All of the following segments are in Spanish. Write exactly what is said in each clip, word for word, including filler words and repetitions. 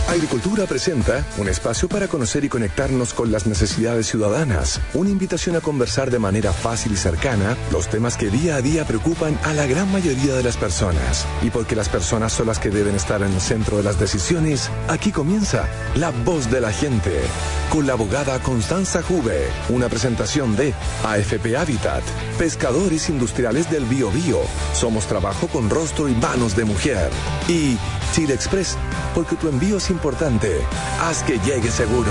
Agricultura presenta un espacio para conocer y conectarnos con las necesidades ciudadanas. Una invitación a conversar de manera fácil y cercana los temas que día a día preocupan a la gran mayoría de las personas. Y porque las personas son las que deben estar en el centro de las decisiones, aquí comienza La Voz de la Gente, con la abogada Constanza Juve. Una presentación de A F P Habitat, Pescadores Industriales del Biobío. Somos trabajo con rostro y manos de mujer. Y Chile Express, porque tu envío es importante. Haz que llegue seguro.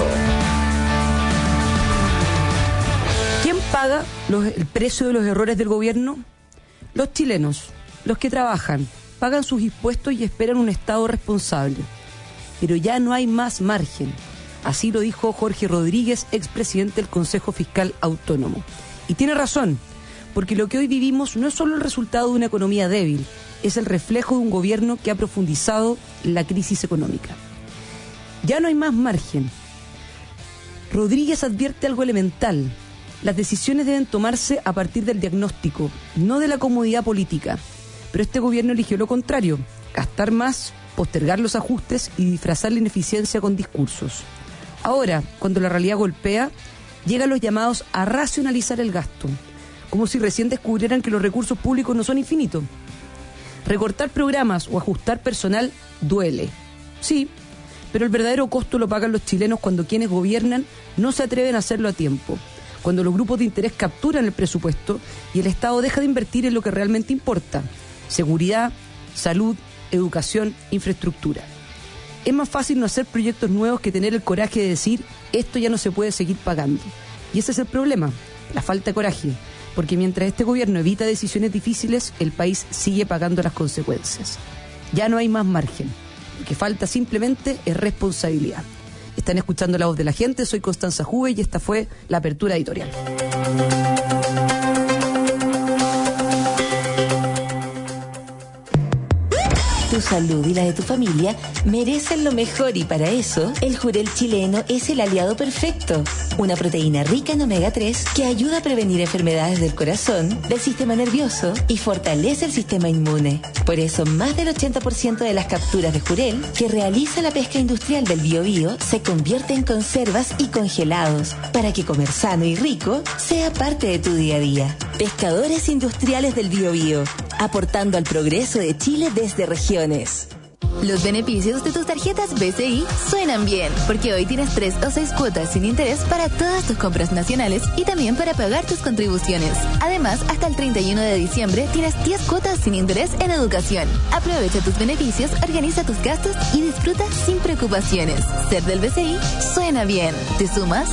¿Quién paga los, el precio de los errores del gobierno? Los chilenos, los que trabajan, pagan sus impuestos y esperan un Estado responsable. Pero ya no hay más margen. Así lo dijo Jorge Rodríguez, expresidente del Consejo Fiscal Autónomo. Y tiene razón, porque lo que hoy vivimos no es solo el resultado de una economía débil, es el reflejo de un gobierno que ha profundizado la crisis económica. Ya no hay más margen. Rodríguez advierte algo elemental. Las decisiones deben tomarse a partir del diagnóstico, no de la comodidad política. Pero este gobierno eligió lo contrario: gastar más, postergar los ajustes y disfrazar la ineficiencia con discursos. Ahora, cuando la realidad golpea, llegan los llamados a racionalizar el gasto, como si recién descubrieran que los recursos públicos no son infinitos. Recortar programas o ajustar personal duele, sí, pero el verdadero costo lo pagan los chilenos cuando quienes gobiernan no se atreven a hacerlo a tiempo, cuando los grupos de interés capturan el presupuesto y el Estado deja de invertir en lo que realmente importa: seguridad, salud, educación, infraestructura. Es más fácil no hacer proyectos nuevos que tener el coraje de decir: esto ya no se puede seguir pagando. Y ese es el problema, la falta de coraje. Porque mientras este gobierno evita decisiones difíciles, el país sigue pagando las consecuencias. Ya no hay más margen. Lo que falta simplemente es responsabilidad. Están escuchando La Voz de la Gente, soy Constanza Juve y esta fue la apertura editorial. Tu salud y la de tu familia merecen lo mejor, y para eso el Jurel chileno es el aliado perfecto. Una proteína rica en omega tres que ayuda a prevenir enfermedades del corazón, del sistema nervioso y fortalece el sistema inmune. Por eso más del ochenta por ciento de las capturas de Jurel que realiza la pesca industrial del Biobío se convierte en conservas y congelados, para que comer sano y rico sea parte de tu día a día. Pescadores Industriales del Biobío, aportando al progreso de Chile desde regiones. Los beneficios de tus tarjetas B C I suenan bien, porque hoy tienes tres o seis cuotas sin interés para todas tus compras nacionales y también para pagar tus contribuciones. Además, hasta el treinta y uno de diciembre tienes diez cuotas sin interés en educación. Aprovecha tus beneficios, organiza tus gastos y disfruta sin preocupaciones. Ser del B C I suena bien. ¿Te sumas?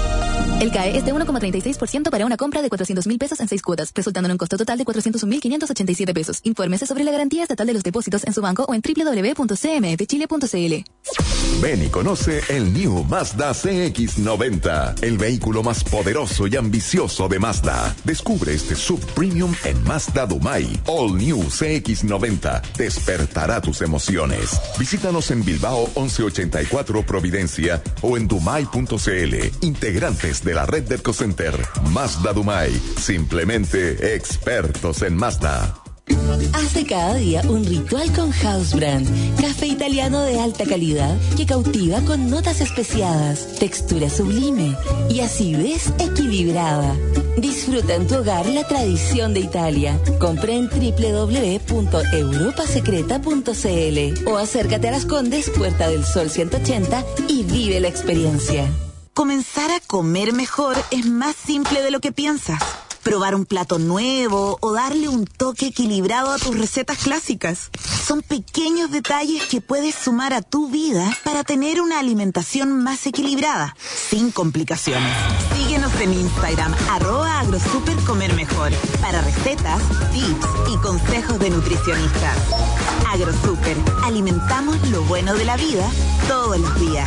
El C A E es de uno coma treinta y seis por ciento para una compra de cuatrocientos mil pesos en seis cuotas, resultando en un costo total de cuatrocientos un mil quinientos ochenta y siete pesos. Infórmese sobre la garantía estatal de los depósitos en su banco o en doble u doble u doble u punto c m f chile punto c l. Ven y conoce el New Mazda C X noventa, el vehículo más poderoso y ambicioso de Mazda. Descubre este sub premium en Mazda Dumay. All New C X noventa despertará tus emociones. Visítanos en Bilbao once ochenta y cuatro Providencia o en dumay punto c l. Integrantes de la red de Ecocenter. Mazda Dumay, simplemente expertos en Mazda. Hace cada día un ritual con House Brand, café italiano de alta calidad que cautiva con notas especiadas, textura sublime y acidez equilibrada. Disfruta en tu hogar la tradición de Italia. Compra en doble u doble u doble u punto europa secreta punto c l o acércate a Las Condes, Puerta del Sol ciento ochenta y vive la experiencia. Comenzar a comer mejor es más simple de lo que piensas. Probar un plato nuevo o darle un toque equilibrado a tus recetas clásicas. Son pequeños detalles que puedes sumar a tu vida para tener una alimentación más equilibrada, sin complicaciones. Síguenos en Instagram, arroba agrosupercomermejor, para recetas, tips y consejos de nutricionistas. Agrosuper, alimentamos lo bueno de la vida todos los días.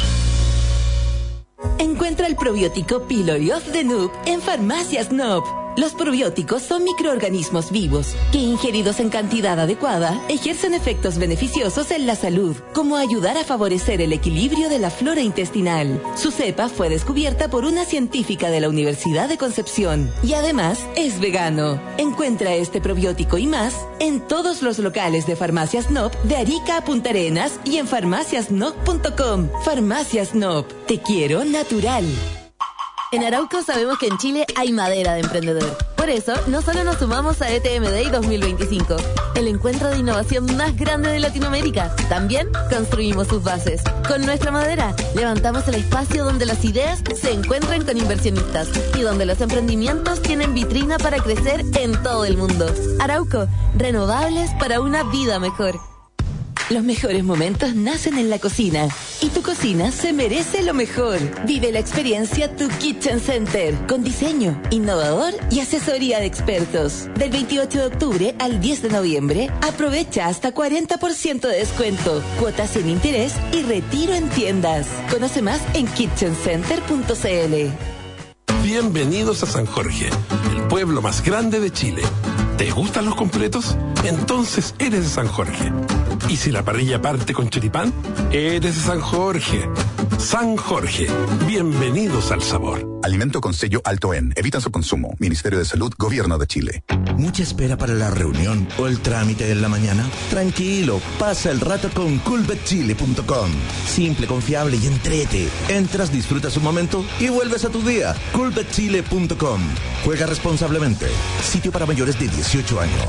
Encuentra el probiótico Pylori of the Noob en Farmacias Noob. Los probióticos son microorganismos vivos que, ingeridos en cantidad adecuada, ejercen efectos beneficiosos en la salud, como ayudar a favorecer el equilibrio de la flora intestinal. Su cepa fue descubierta por una científica de la Universidad de Concepción y además es vegano. Encuentra este probiótico y más en todos los locales de Farmacias N O P de Arica a Punta Arenas y en farmacias n o p punto com. Farmacias N O P. Te quiero natural. En Arauco sabemos que en Chile hay madera de emprendedor. Por eso, no solo nos sumamos a E T M Day dos mil veinticinco, el encuentro de innovación más grande de Latinoamérica, también construimos sus bases. Con nuestra madera, levantamos el espacio donde las ideas se encuentran con inversionistas y donde los emprendimientos tienen vitrina para crecer en todo el mundo. Arauco, renovables para una vida mejor. Los mejores momentos nacen en la cocina y tu cocina se merece lo mejor. Vive la experiencia Tu Kitchen Center con diseño, innovador y asesoría de expertos. Del veintiocho de octubre al diez de noviembre, aprovecha hasta cuarenta por ciento de descuento, cuotas sin interés y retiro en tiendas. Conoce más en kitchen center punto c l. Bienvenidos a San Jorge, el pueblo más grande de Chile. ¿Te gustan los completos? Entonces eres de San Jorge. Y si la parrilla parte con choripán, eres de San Jorge. San Jorge, bienvenidos al sabor. Alimento con sello alto en. Evita su consumo. Ministerio de Salud, Gobierno de Chile. ¿Mucha espera para la reunión o el trámite en la mañana? Tranquilo, pasa el rato con coolbet chile punto com. Simple, confiable y entrete. Entras, disfrutas un momento y vuelves a tu día. coolbet chile punto com. Juega responsablemente. Sitio para mayores de dieciocho años.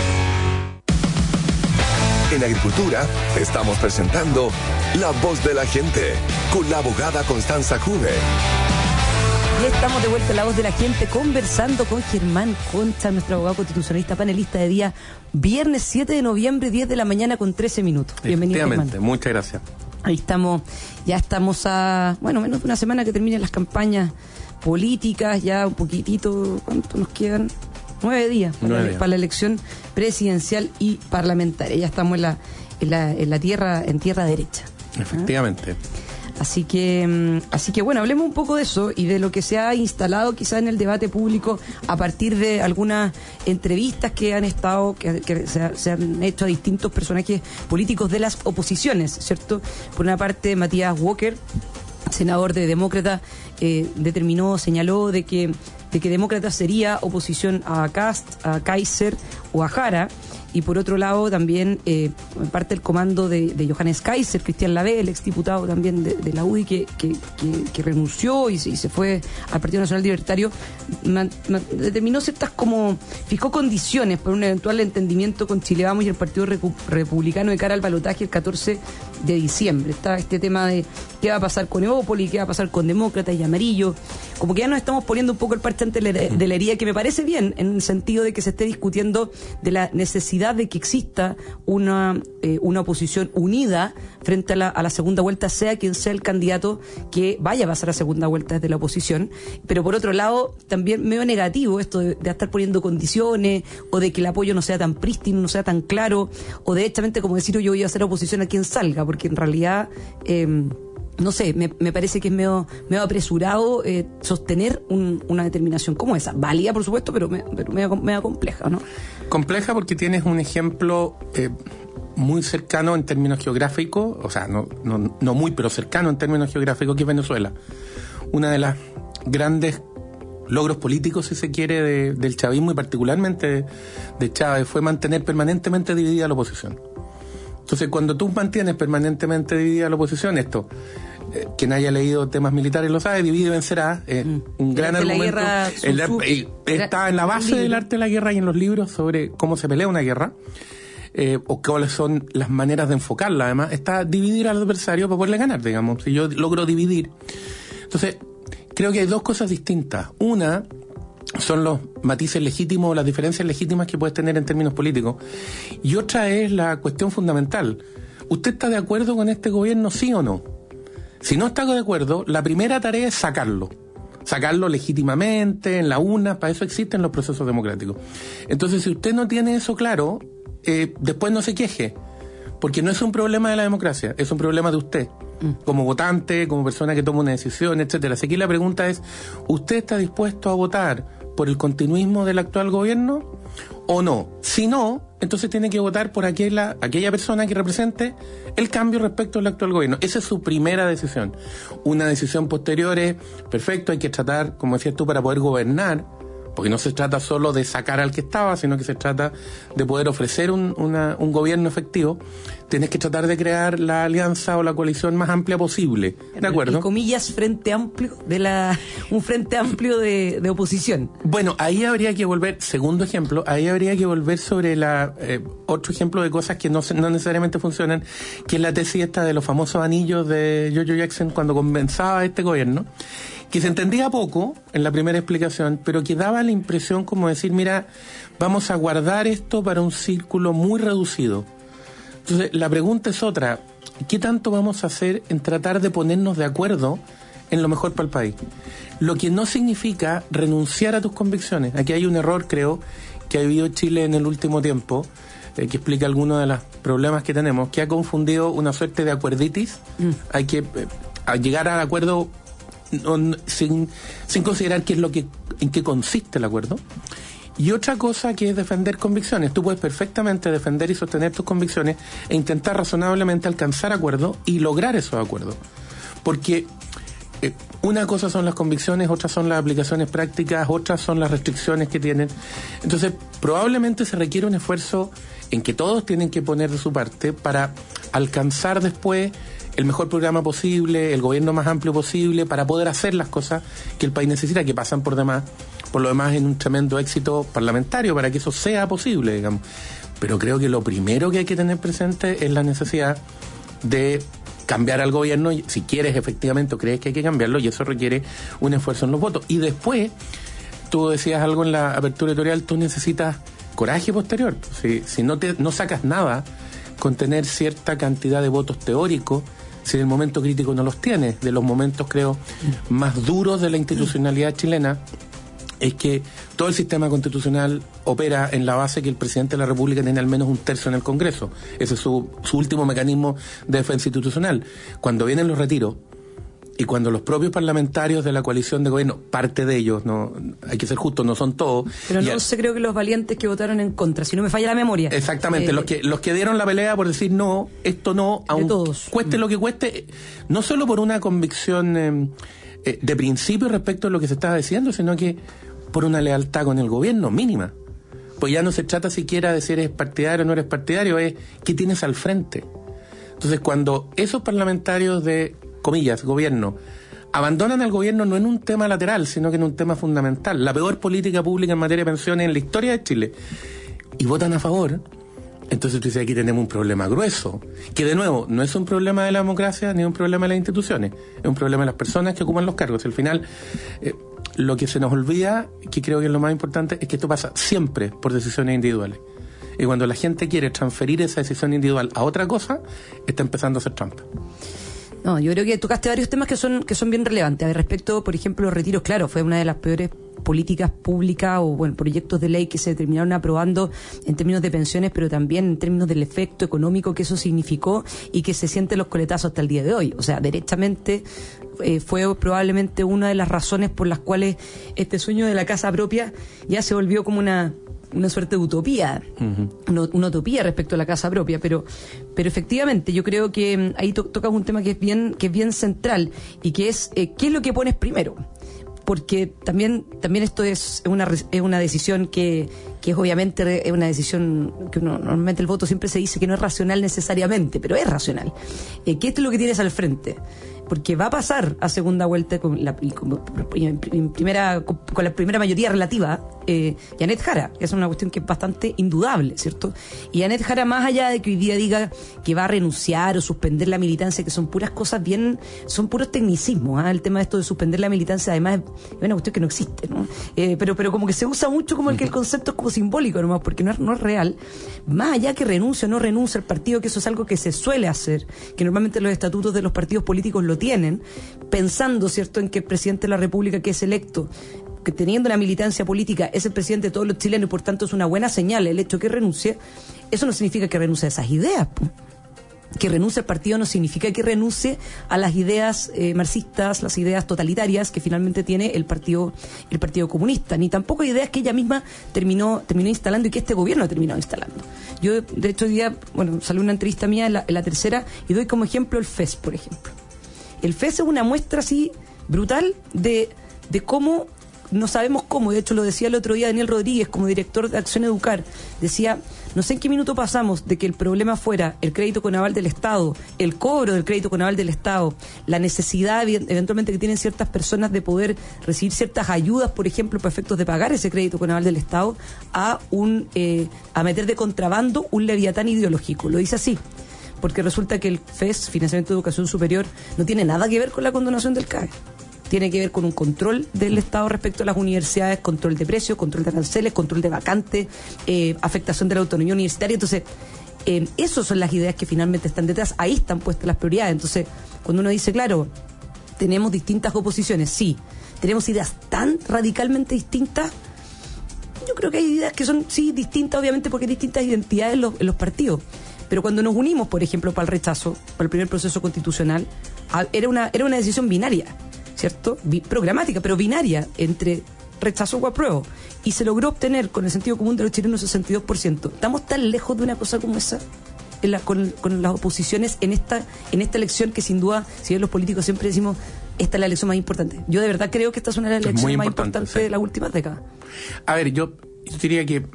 En Agricultura estamos presentando La Voz de la Gente con la abogada Constanza Juve. Y estamos de vuelta en La Voz de la Gente conversando con Germán Concha, nuestro abogado constitucionalista panelista de día viernes siete de noviembre, diez de la mañana con trece minutos. Bienvenido, Germán. Muchas gracias. Ahí estamos, ya estamos a, bueno, menos de una semana que terminen las campañas políticas, ya un poquitito, ¿cuánto nos quedan? Nueve días para, Nueve la, días. para la elección presidencial y parlamentaria. Ya estamos en la, en la, en la tierra, en tierra derecha. Efectivamente. ¿Ah? Así que, así que bueno, hablemos un poco de eso y de lo que se ha instalado quizá en el debate público a partir de algunas entrevistas que han estado, que, que se, se han hecho a distintos personajes políticos de las oposiciones, ¿cierto? Por una parte, Matías Walker, senador de Demócrata, eh, determinó, señaló de que de que Demócrata sería oposición a Kast, a Kaiser o a Jara, y por otro lado también eh, parte del comando de, de Johannes Kaiser, Cristian Lavé, el exdiputado también de, de la U D I que, que, que, que renunció y se, y se fue al Partido Nacional Libertario, man, man, determinó ciertas como, fijó condiciones para un eventual entendimiento con Chile Vamos y el Partido Repu- Republicano de cara al balotaje el catorce de diciembre. Está este tema de qué va a pasar con Evópoli, qué va a pasar con Demócratas y Amarillo, como que ya nos estamos poniendo un poco el parche ante la, de la herida, que me parece bien en el sentido de que se esté discutiendo de la necesidad de que exista una eh, una oposición unida frente a la, a la segunda vuelta, sea quien sea el candidato que vaya a pasar a segunda vuelta desde la oposición. Pero por otro lado, también medio negativo esto de, de estar poniendo condiciones, o de que el apoyo no sea tan prístino, no sea tan claro, o derechamente como decir yo voy a hacer oposición a quien salga, porque en realidad eh, no sé, me, me parece que es medio, medio apresurado eh, sostener un, una determinación como esa. Válida, por supuesto, pero, me, pero medio, medio compleja, ¿no? Compleja porque tienes un ejemplo eh, muy cercano en términos geográficos, o sea, no, no, no muy, pero cercano en términos geográficos, que es Venezuela. Una de las grandes logros políticos, si se quiere, de, del chavismo y particularmente de, de Chávez fue mantener permanentemente dividida la oposición. Entonces, cuando tú mantienes permanentemente dividida la oposición, esto, eh, quien haya leído temas militares lo sabe, divide y vencerá, eh, mm. un gran el argumento. Guerra, el, su, el, está en la base del arte de la guerra y en los libros sobre cómo se pelea una guerra, eh, o cuáles son las maneras de enfocarla. Además, está dividir al adversario para poderle ganar, digamos. Si yo logro dividir. Entonces, creo que hay dos cosas distintas. Una son los matices legítimos o las diferencias legítimas que puedes tener en términos políticos. Y otra es la cuestión fundamental. ¿Usted está de acuerdo con este gobierno, sí o no? Si no está de acuerdo, la primera tarea es sacarlo. Sacarlo legítimamente, en la urna, para eso existen los procesos democráticos. Entonces, si usted no tiene eso claro, eh, después no se queje. Porque no es un problema de la democracia, es un problema de usted. Como votante, como persona que toma una decisión, etcétera. Así que la pregunta es, ¿usted está dispuesto a votar por el continuismo del actual gobierno o no. Si no, entonces tiene que votar por aquella, aquella persona que represente el cambio respecto al actual gobierno. Esa es su primera decisión. Una decisión posterior es, perfecto, hay que tratar, como decías tú, para poder gobernar, porque no se trata solo de sacar al que estaba, sino que se trata de poder ofrecer un, una, un gobierno efectivo. Tienes que tratar de crear la alianza o la coalición más amplia posible, ¿de acuerdo? En comillas, frente amplio de la un frente amplio de, de oposición. Bueno, ahí habría que volver, segundo ejemplo, ahí habría que volver sobre la eh, otro ejemplo de cosas que no, no necesariamente funcionan, que es la tesis esta de los famosos anillos de George Jackson cuando comenzaba este gobierno, que se entendía poco en la primera explicación, pero que daba la impresión como decir, mira, vamos a guardar esto para un círculo muy reducido. Entonces, la pregunta es otra, ¿qué tanto vamos a hacer en tratar de ponernos de acuerdo en lo mejor para el país? Lo que no significa renunciar a tus convicciones. Aquí hay un error, creo, que ha vivido Chile en el último tiempo, eh, que explica algunos de los problemas que tenemos, que ha confundido una suerte de acuerditis. Mm. Hay que eh, a llegar al acuerdo no, sin, sin considerar qué es lo que, en qué consiste el acuerdo. Y otra cosa que es defender convicciones. Tú puedes perfectamente defender y sostener tus convicciones e intentar razonablemente alcanzar acuerdos y lograr esos acuerdos. Porque eh, una cosa son las convicciones, otras son las aplicaciones prácticas, otras son las restricciones que tienen. Entonces, probablemente se requiere un esfuerzo en que todos tienen que poner de su parte para alcanzar después el mejor programa posible, el gobierno más amplio posible, para poder hacer las cosas que el país necesita, que pasan por demás, por lo demás en un tremendo éxito parlamentario, para que eso sea posible, digamos. Pero creo que lo primero que hay que tener presente es la necesidad de cambiar al gobierno, si quieres efectivamente o crees que hay que cambiarlo, y eso requiere un esfuerzo en los votos. Y después, tú decías algo en la apertura editorial, tú necesitas coraje posterior. Si, si no, te, no sacas nada con tener cierta cantidad de votos teóricos, si en el momento crítico no los tienes, de los momentos, creo, más duros de la institucionalidad chilena, es que todo el sistema constitucional opera en la base que el presidente de la República tiene al menos un tercio en el Congreso. Ese es su, su último mecanismo de defensa institucional. Cuando vienen los retiros, y cuando los propios parlamentarios de la coalición de gobierno, parte de ellos, no hay que ser justos, no son todos. Pero no sé, creo que los valientes que votaron en contra, si no me falla la memoria. Exactamente, eh, los que los que dieron la pelea por decir no, esto no, aunque cueste lo que cueste, no solo por una convicción eh, eh, de principio respecto a lo que se estaba diciendo, sino que por una lealtad con el gobierno mínima. Pues ya no se trata siquiera de si eres partidario o no eres partidario, es qué tienes al frente. Entonces, cuando esos parlamentarios de comillas, gobierno, abandonan al gobierno no en un tema lateral, sino que en un tema fundamental, la peor política pública en materia de pensiones en la historia de Chile, y votan a favor, entonces tú dices, aquí tenemos un problema grueso, que de nuevo, no es un problema de la democracia, ni un problema de las instituciones, es un problema de las personas que ocupan los cargos. Al final, eh, lo que se nos olvida, que creo que es lo más importante, es que esto pasa siempre por decisiones individuales. Y cuando la gente quiere transferir esa decisión individual a otra cosa, está empezando a hacer trampa. No, yo creo que tocaste varios temas que son que son bien relevantes. A ver, respecto, por ejemplo, los retiros, claro, fue una de las peores políticas públicas o bueno, proyectos de ley que se terminaron aprobando en términos de pensiones, pero también en términos del efecto económico que eso significó y que se sienten los coletazos hasta el día de hoy. O sea, derechamente eh, fue probablemente una de las razones por las cuales este sueño de la casa propia ya se volvió como una una suerte de utopía, uh-huh. una, una utopía respecto a la casa propia, pero pero efectivamente yo creo que ahí to- tocas un tema que es bien que es bien central y que es eh, ¿qué es lo que pones primero? Porque también también esto es una es una decisión que que es obviamente es una decisión que uno, normalmente el voto siempre se dice que no es racional necesariamente, pero es racional. Eh, ¿qué es lo que tienes al frente? Porque va a pasar a segunda vuelta con la, con, en primera, con, con la primera mayoría relativa eh, Janet Jara, que es una cuestión que es bastante indudable, ¿cierto? Y Janet Jara, más allá de que hoy día diga que va a renunciar o suspender la militancia, que son puras cosas bien, son puros tecnicismos, ¿eh? El tema de esto de suspender la militancia además es una cuestión que no existe, ¿no? Eh, pero, pero como que se usa mucho como el que el concepto es como simbólico nomás, porque no es, no es real. Más allá que renuncie o no renuncie el partido, que eso es algo que se suele hacer, que normalmente los estatutos de los partidos políticos lo tienen, pensando, ¿cierto?, en que el presidente de la República que es electo, que teniendo la militancia política, es el presidente de todos los chilenos y por tanto es una buena señal el hecho que renuncie. Eso no significa que renuncie a esas ideas, pues. que renuncie al partido no significa que renuncie a las ideas eh, marxistas, las ideas totalitarias que finalmente tiene el partido el Partido Comunista, ni tampoco ideas que ella misma terminó terminó instalando y que este gobierno ha terminado instalando. Yo, de hecho, hoy día, bueno, salió una entrevista mía en la, en la tercera y doy como ejemplo el F E S, por ejemplo. El F E S es una muestra así brutal de, de cómo no sabemos cómo. De hecho, lo decía el otro día Daniel Rodríguez, como director de Acción Educar. Decía, no sé en qué minuto pasamos de que el problema fuera el crédito con aval del Estado, el cobro del crédito con aval del Estado, la necesidad eventualmente que tienen ciertas personas de poder recibir ciertas ayudas, por ejemplo, para efectos de pagar ese crédito con aval del Estado, a un eh, a meter de contrabando un leviatán ideológico. Lo dice así, porque resulta que el F E S, Financiamiento de Educación Superior, no tiene nada que ver con la condonación del C A E. Tiene que ver con un control del Estado respecto a las universidades, control de precios, control de aranceles, control de vacantes, eh, afectación de la autonomía universitaria. Entonces, eh, esas son las ideas que finalmente están detrás. Ahí están puestas las prioridades. Entonces, cuando uno dice, claro, tenemos distintas oposiciones, sí, tenemos ideas tan radicalmente distintas. Yo creo que hay ideas que son, sí, distintas, obviamente, porque hay distintas identidades en los, en los partidos. Pero cuando nos unimos, por ejemplo, para el rechazo, para el primer proceso constitucional, era una, era una decisión binaria, ¿cierto? Bi- programática, pero binaria, entre rechazo o apruebo. Y se logró obtener, con el sentido común de los chilenos, sesenta y dos por ciento. ¿Estamos tan lejos de una cosa como esa? En la, con, con las oposiciones en esta en esta elección que sin duda, si bien los políticos siempre decimos, esta es la elección más importante. Yo de verdad creo que esta es una de las elecciones más importantes sí. de las últimas décadas. A ver, yo, yo diría que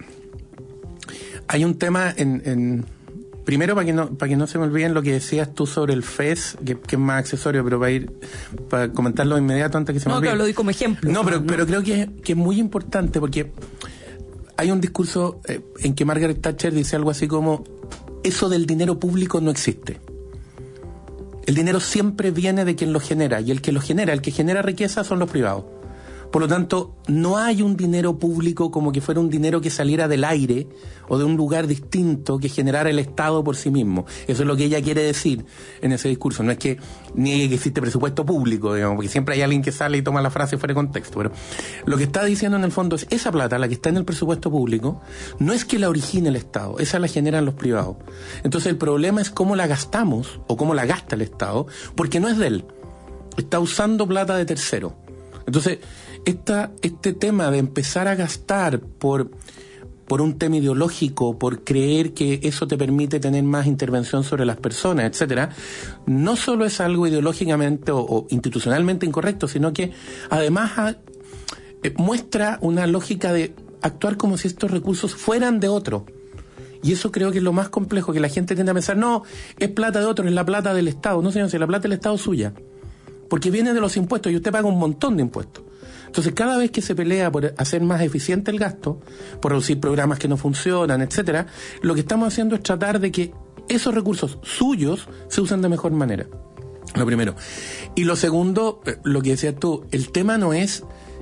hay un tema en... en primero, para que no para que no se me olviden lo que decías tú sobre el F E S, que, que es más accesorio, pero para ir para comentarlo de inmediato antes que se me no, olvide. No, claro, lo doy como ejemplo. No, pero, no. pero creo que, que es muy importante porque hay un discurso eh, en que Margaret Thatcher dice algo así como: eso del dinero público no existe. El dinero siempre viene de quien lo genera, y el que lo genera, el que genera riqueza son los privados. Por lo tanto, no hay un dinero público como que fuera un dinero que saliera del aire o de un lugar distinto que generara el Estado por sí mismo. Eso es lo que ella quiere decir en ese discurso. No es que niegue que existe presupuesto público, digamos, porque siempre hay alguien que sale y toma la frase fuera de contexto. Pero lo que está diciendo en el fondo es, esa plata, la que está en el presupuesto público, no es que la origine el Estado, esa la generan los privados. Entonces el problema es cómo la gastamos o cómo la gasta el Estado, porque no es de él. Está usando plata de tercero. Entonces, esta, este tema de empezar a gastar por, por un tema ideológico, por creer que eso te permite tener más intervención sobre las personas, etcétera, no solo es algo ideológicamente o, o institucionalmente incorrecto, sino que además ha, eh, muestra una lógica de actuar como si estos recursos fueran de otro. Y eso creo que es lo más complejo, que la gente tiende a pensar, no, es plata de otro, es la plata del Estado. No, señor, si la plata del Estado es suya. Porque viene de los impuestos y usted paga un montón de impuestos. Entonces, cada vez que se pelea por hacer más eficiente el gasto, por reducir programas que no funcionan, etcétera, lo que estamos haciendo es tratar de que esos recursos suyos se usen de mejor manera. Lo primero. Y lo segundo, lo que decías tú, el tema no es...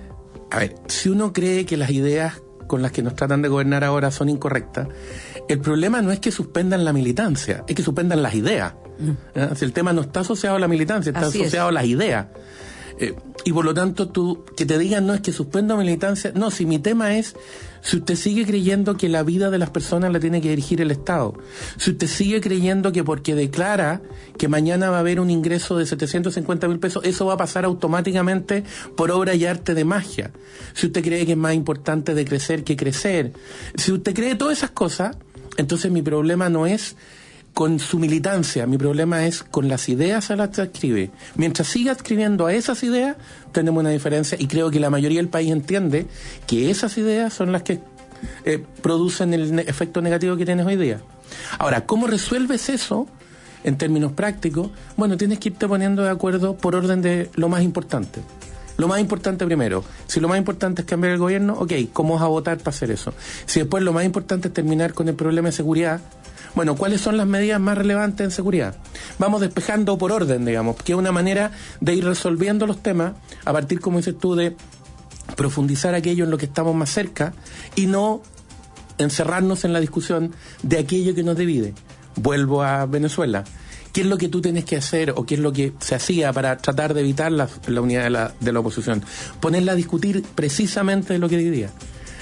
A ver, si uno cree que las ideas con las que nos tratan de gobernar ahora son incorrectas, el problema no es que suspendan la militancia, es que suspendan las ideas. ¿Eh? Si el tema no está asociado a la militancia, está Así asociado es. a las ideas. Eh, y por lo tanto, tú que te digan, no, es que suspendo militancia. No, si mi tema es, si usted sigue creyendo que la vida de las personas la tiene que dirigir el Estado, si usted sigue creyendo que porque declara que mañana va a haber un ingreso de setecientos cincuenta mil pesos, eso va a pasar automáticamente por obra y arte de magia, si usted cree que es más importante de crecer que crecer, si usted cree todas esas cosas, entonces mi problema no es con su militancia, mi problema es con las ideas a las que escribe. Mientras siga escribiendo a esas ideas, tenemos una diferencia, y creo que la mayoría del país entiende que esas ideas son las que eh, producen el ne- efecto negativo que tienes hoy día. Ahora, ¿cómo resuelves eso en términos prácticos? Bueno, tienes que irte poniendo de acuerdo por orden de lo más importante. Lo más importante primero. Si lo más importante es cambiar el gobierno, ok, ¿cómo vas a votar para hacer eso? Si después lo más importante es terminar con el problema de seguridad, bueno, ¿cuáles son las medidas más relevantes en seguridad? Vamos despejando por orden, digamos, que es una manera de ir resolviendo los temas a partir, como dices tú, de profundizar aquello en lo que estamos más cerca y no encerrarnos en la discusión de aquello que nos divide. Vuelvo a Venezuela. ¿Qué es lo que tú tienes que hacer o qué es lo que se hacía para tratar de evitar la, la unidad de la, de la oposición? Ponerla a discutir precisamente de lo que dividía.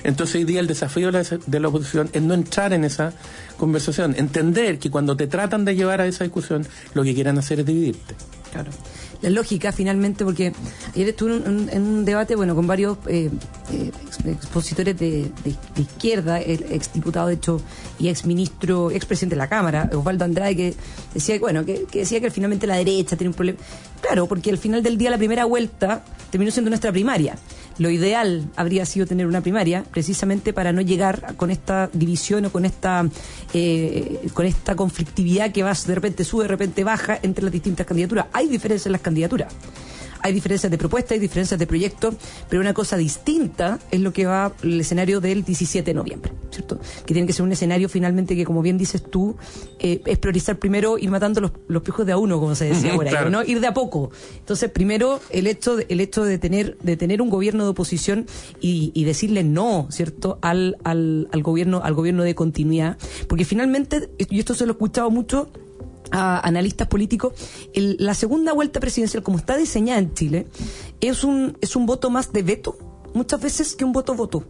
Entonces hoy día el desafío de la, de la oposición es no entrar en esa conversación, entender que cuando te tratan de llevar a esa discusión, lo que quieran hacer es dividirte. Claro. La lógica, finalmente, porque ayer estuve en un, en un debate, bueno, con varios eh, eh, expositores de, de, de izquierda, el exdiputado, de hecho, y exministro, expresidente de la Cámara, Osvaldo Andrade, que decía, bueno, que, que decía que finalmente la derecha tiene un problema. Claro, porque al final del día la primera vuelta terminó siendo nuestra primaria. Lo ideal habría sido tener una primaria, precisamente para no llegar con esta división o con esta eh, con esta conflictividad que va, de repente sube, de repente baja entre las distintas candidaturas. Hay diferencias en las candidaturas. Hay diferencias de propuesta, hay diferencias de proyecto, pero una cosa distinta es lo que va el escenario del diecisiete de noviembre, ¿cierto? Que tiene que ser un escenario finalmente que, como bien dices tú, eh, es priorizar primero ir matando los, los pijos de a uno, como se decía ahora, claro. ¿No? Ir de a poco. Entonces, primero, el hecho de, el hecho de tener de tener un gobierno de oposición y, y decirle no, ¿cierto?, al, al, al gobierno al gobierno de continuidad, porque finalmente, y esto se lo he escuchado mucho a analistas políticos, el, la segunda vuelta presidencial, como está diseñada en Chile, es un es un voto más de veto, muchas veces, que un voto-voto.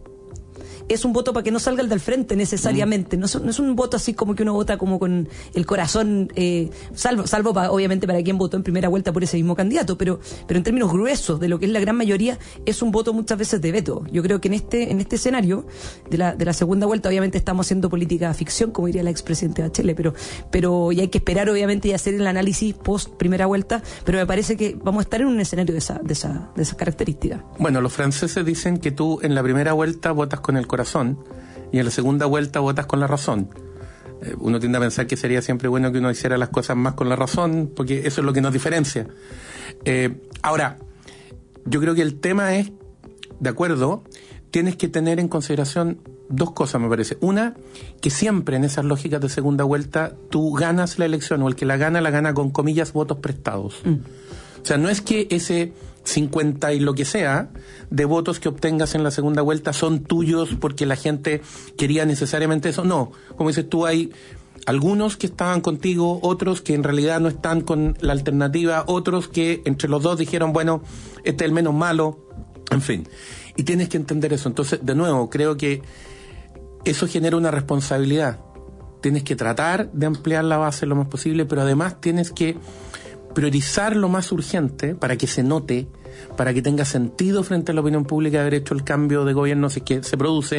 Es un voto para que no salga el del frente necesariamente, mm. no, es, no es un voto así como que uno vota como con el corazón, eh, salvo, salvo para, obviamente para quien votó en primera vuelta por ese mismo candidato, pero pero en términos gruesos de lo que es la gran mayoría, es un voto muchas veces de veto. Yo creo que en este en este escenario de la de la segunda vuelta, obviamente estamos haciendo política ficción, como diría la expresidenta Bachelet, pero pero y hay que esperar obviamente y hacer el análisis post primera vuelta, pero me parece que vamos a estar en un escenario de esa de esa de esas características. Bueno, los franceses dicen que tú en la primera vuelta votas con el corazón y en la segunda vuelta votas con la razón. Eh, uno tiende a pensar que sería siempre bueno que uno hiciera las cosas más con la razón, porque eso es lo que nos diferencia. Eh, ahora, yo creo que el tema es, de acuerdo, tienes que tener en consideración dos cosas, me parece. Una, que siempre en esas lógicas de segunda vuelta tú ganas la elección, o el que la gana, la gana con comillas votos prestados. Mm. O sea, no es que ese cincuenta y lo que sea de votos que obtengas en la segunda vuelta son tuyos porque la gente quería necesariamente eso. No, como dices tú, hay algunos que estaban contigo, otros que en realidad no están con la alternativa, otros que entre los dos dijeron, bueno, este es el menos malo, en fin. Y tienes que entender eso. Entonces, de nuevo, creo que eso genera una responsabilidad. Tienes que tratar de ampliar la base lo más posible, pero además tienes que priorizar lo más urgente para que se note, para que tenga sentido frente a la opinión pública haber hecho el cambio de gobierno si es que se produce,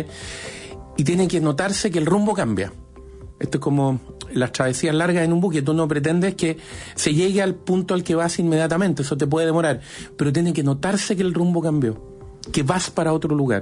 y tiene que notarse que el rumbo cambia. Esto es como las travesías largas en un buque. Tú no pretendes que se llegue al punto al que vas inmediatamente, eso te puede demorar, pero tiene que notarse que el rumbo cambió, que vas para otro lugar.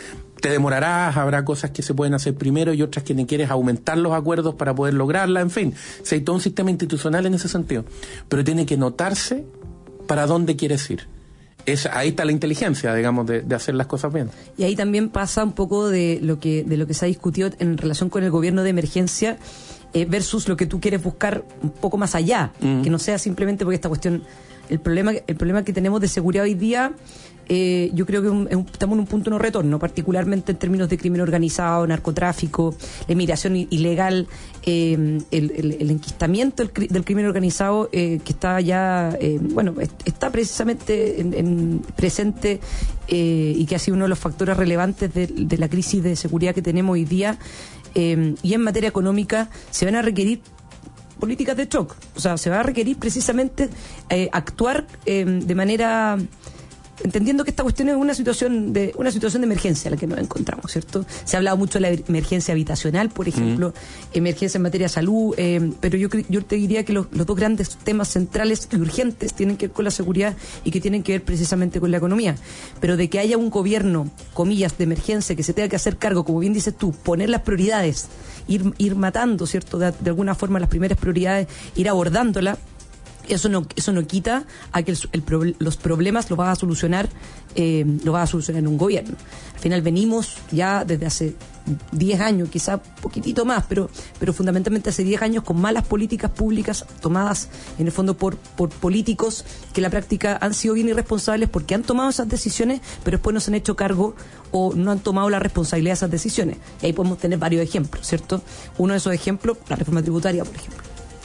Te demorarás, habrá cosas que se pueden hacer primero y otras que ni quieres aumentar los acuerdos para poder lograrla, en fin, si hay todo un sistema institucional en ese sentido, pero tiene que notarse para dónde quieres ir. Es, ahí está la inteligencia, digamos, de, de hacer las cosas bien. Y ahí también pasa un poco de lo que de lo que se ha discutido en relación con el gobierno de emergencia eh, versus lo que tú quieres buscar un poco más allá, mm. que no sea simplemente porque esta cuestión, el problema el problema que tenemos de seguridad hoy día, Eh, yo creo que un, un, estamos en un punto no retorno, particularmente en términos de crimen organizado, narcotráfico, la inmigración ilegal, eh, el, el, el enquistamiento del, del crimen organizado eh, que está ya, eh, bueno, está precisamente en, en presente eh, y que ha sido uno de los factores relevantes de, de la crisis de seguridad que tenemos hoy día. Eh, y en materia económica se van a requerir políticas de shock, o sea, se va a requerir precisamente eh, actuar eh, de manera... entendiendo que esta cuestión es una situación de una situación de emergencia a la que nos encontramos, ¿cierto? Se ha hablado mucho de la emergencia habitacional, por ejemplo, mm. emergencia en materia de salud, eh, pero yo yo te diría que los, los dos grandes temas centrales y urgentes tienen que ver con la seguridad y que tienen que ver precisamente con la economía. Pero de que haya un gobierno, comillas, de emergencia que se tenga que hacer cargo, como bien dices tú, poner las prioridades, ir ir matando, ¿cierto? De, de alguna forma las primeras prioridades, ir abordándolas. Eso no eso no quita a que el, el, los problemas los va a solucionar eh, los va a solucionar un gobierno. Al final venimos ya desde hace diez años, quizá un poquitito más, pero pero fundamentalmente hace diez años con malas políticas públicas tomadas en el fondo por por políticos que en la práctica han sido bien irresponsables porque han tomado esas decisiones, pero después no se han hecho cargo o no han tomado la responsabilidad de esas decisiones. Y ahí podemos tener varios ejemplos, ¿cierto? Uno de esos ejemplos, la reforma tributaria, por ejemplo.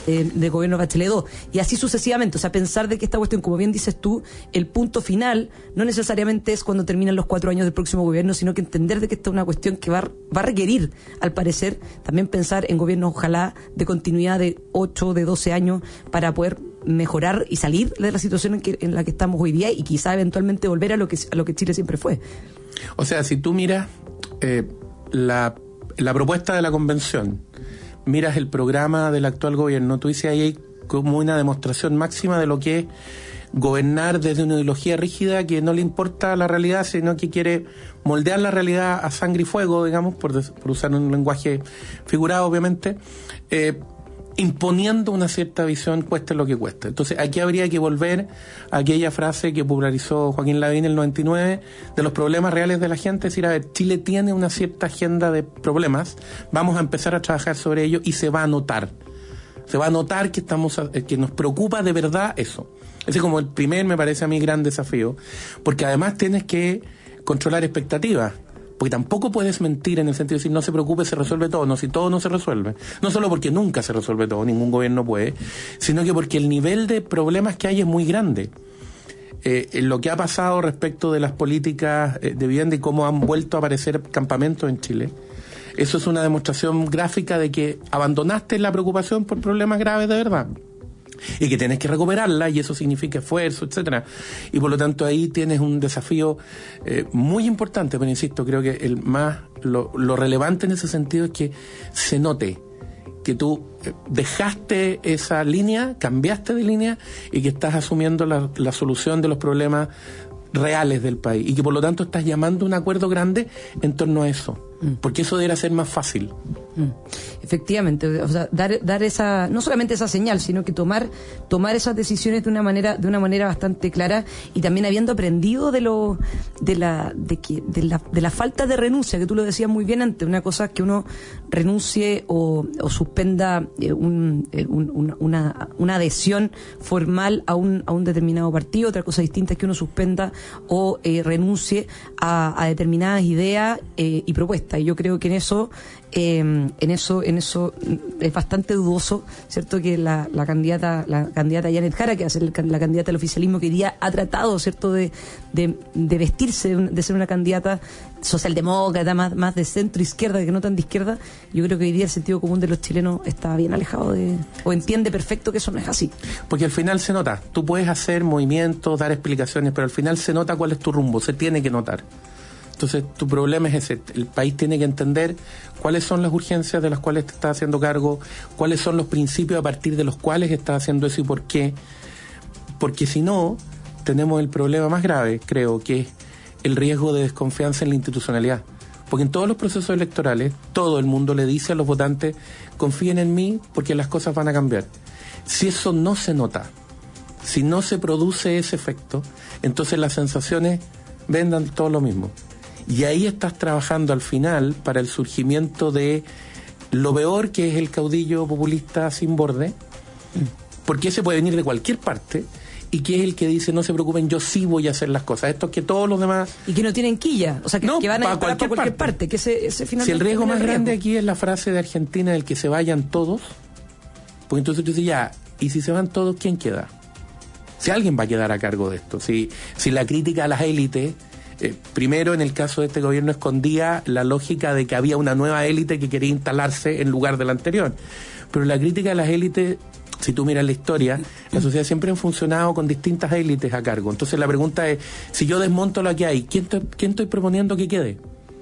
eh, del gobierno Bachelet dos, y así sucesivamente. O sea, pensar de que esta cuestión, como bien dices tú, el punto final no necesariamente es cuando terminan los cuatro años del próximo gobierno, sino que entender de que esta es una cuestión que va, va a requerir, al parecer, también pensar en gobiernos, ojalá, de continuidad de ocho, de doce años, para poder mejorar y salir de la situación en, que, en la que estamos hoy día, y quizá eventualmente volver a lo que, a lo que Chile siempre fue. O sea, si tú miras eh, la, la propuesta de la convención, miras el programa del actual gobierno, tú dices ahí hay como una demostración máxima de lo que es gobernar desde una ideología rígida que no le importa la realidad, sino que quiere moldear la realidad a sangre y fuego, digamos, por, por usar un lenguaje figurado, obviamente, eh, imponiendo una cierta visión, cueste lo que cueste. Entonces, aquí habría que volver a aquella frase que popularizó Joaquín Lavín en el noventa y nueve, de los problemas reales de la gente, es decir, a ver, Chile tiene una cierta agenda de problemas, vamos a empezar a trabajar sobre ello y se va a notar. Se va a notar que estamos, que nos preocupa de verdad eso. Ese es como el primer, me parece a mí, gran desafío, porque además tienes que controlar expectativas. Porque tampoco puedes mentir en el sentido de decir no se preocupe, se resuelve todo. No, si todo no se resuelve. No solo porque nunca se resuelve todo, ningún gobierno puede, sino que porque el nivel de problemas que hay es muy grande. Eh, lo que ha pasado respecto de las políticas de vivienda y cómo han vuelto a aparecer campamentos en Chile, eso es una demostración gráfica de que abandonaste la preocupación por problemas graves de verdad. Y que tienes que recuperarla, y eso significa esfuerzo, etcétera. Y por lo tanto ahí tienes un desafío eh, muy importante, pero insisto, creo que el más lo, lo relevante en ese sentido es que se note que tú dejaste esa línea, cambiaste de línea y que estás asumiendo la, la solución de los problemas reales del país, y que por lo tanto estás llamando a un acuerdo grande en torno a eso, porque eso debería ser más fácil. Efectivamente, o sea, dar, dar esa, no solamente esa señal, sino que tomar, tomar esas decisiones de una manera, de una manera bastante clara, y también habiendo aprendido de lo, de la, de que, de la, de la falta de renuncia, que tú lo decías muy bien antes. Una cosa es que uno renuncie o, o suspenda eh, un, eh, un, una, una adhesión formal a un, a un determinado partido. Otra cosa distinta es que uno suspenda o eh, renuncie a, a determinadas ideas eh, y propuestas. Y yo creo que en eso, eh, en eso, en eso es bastante dudoso, ¿cierto? Que la, la candidata, la candidata Janet Jara, que va a ser la candidata del oficialismo, que hoy día ha tratado, ¿cierto?, de, de, de vestirse, de ser una candidata socialdemócrata, más, más de centro izquierda, que no tan de izquierda. Yo creo que hoy día el sentido común de los chilenos está bien alejado de, o entiende perfecto que eso no es así. Porque al final se nota, tú puedes hacer movimientos, dar explicaciones, pero al final se nota cuál es tu rumbo, se tiene que notar. Entonces, tu problema es ese. El país tiene que entender cuáles son las urgencias de las cuales te estás haciendo cargo, cuáles son los principios a partir de los cuales estás haciendo eso y por qué. Porque si no, tenemos el problema más grave, creo, que es el riesgo de desconfianza en la institucionalidad. Porque en todos los procesos electorales, todo el mundo le dice a los votantes, confíen en mí porque las cosas van a cambiar. Si eso no se nota, si no se produce ese efecto, entonces las sensaciones vendan todo lo mismo. Y ahí estás trabajando al final para el surgimiento de lo peor, que es el caudillo populista sin borde, porque ese puede venir de cualquier parte, y que es el que dice, no se preocupen, yo sí voy a hacer las cosas. Esto es que todos los demás... Y que no tienen quilla, o sea, que, no, que van a para ir para cualquier, cualquier parte. parte. Que ese, ese finalmente si el riesgo más el grande riesgo. aquí es la frase de Argentina del que se vayan todos, pues entonces tú dices, ya, y si se van todos, ¿quién queda? Si alguien va a quedar a cargo de esto. Si, si la crítica a las élites... Eh, primero, en el caso de este gobierno, escondía la lógica de que había una nueva élite que quería instalarse en lugar de la anterior. Pero la crítica a las élites, si tú miras la historia, la sociedad siempre ha funcionado con distintas élites a cargo. Entonces la pregunta es, si yo desmonto lo que hay, ¿quién estoy, quién estoy proponiendo que quede?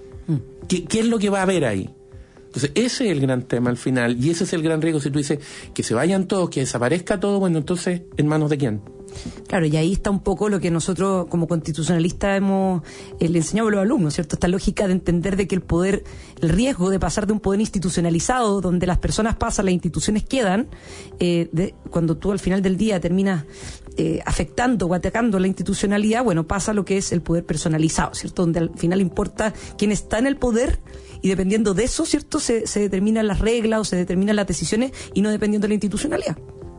¿Qué, ¿Qué es lo que va a haber ahí? Entonces ese es el gran tema al final, y ese es el gran riesgo. Si tú dices que se vayan todos, que desaparezca todo, bueno, entonces, ¿en manos de quién? Claro, y ahí está un poco lo que nosotros como constitucionalistas hemos eh, le enseñamos a los alumnos, ¿cierto? Esta lógica de entender de que el poder, el riesgo de pasar de un poder institucionalizado, donde las personas pasan, las instituciones quedan, eh, de, cuando tú al final del día terminas eh, afectando o atacando la institucionalidad, bueno, pasa lo que es el poder personalizado, ¿cierto? Donde al final importa quién está en el poder, y dependiendo de eso, ¿cierto?, se, se determinan las reglas o se determinan las decisiones, y no dependiendo de la institucionalidad.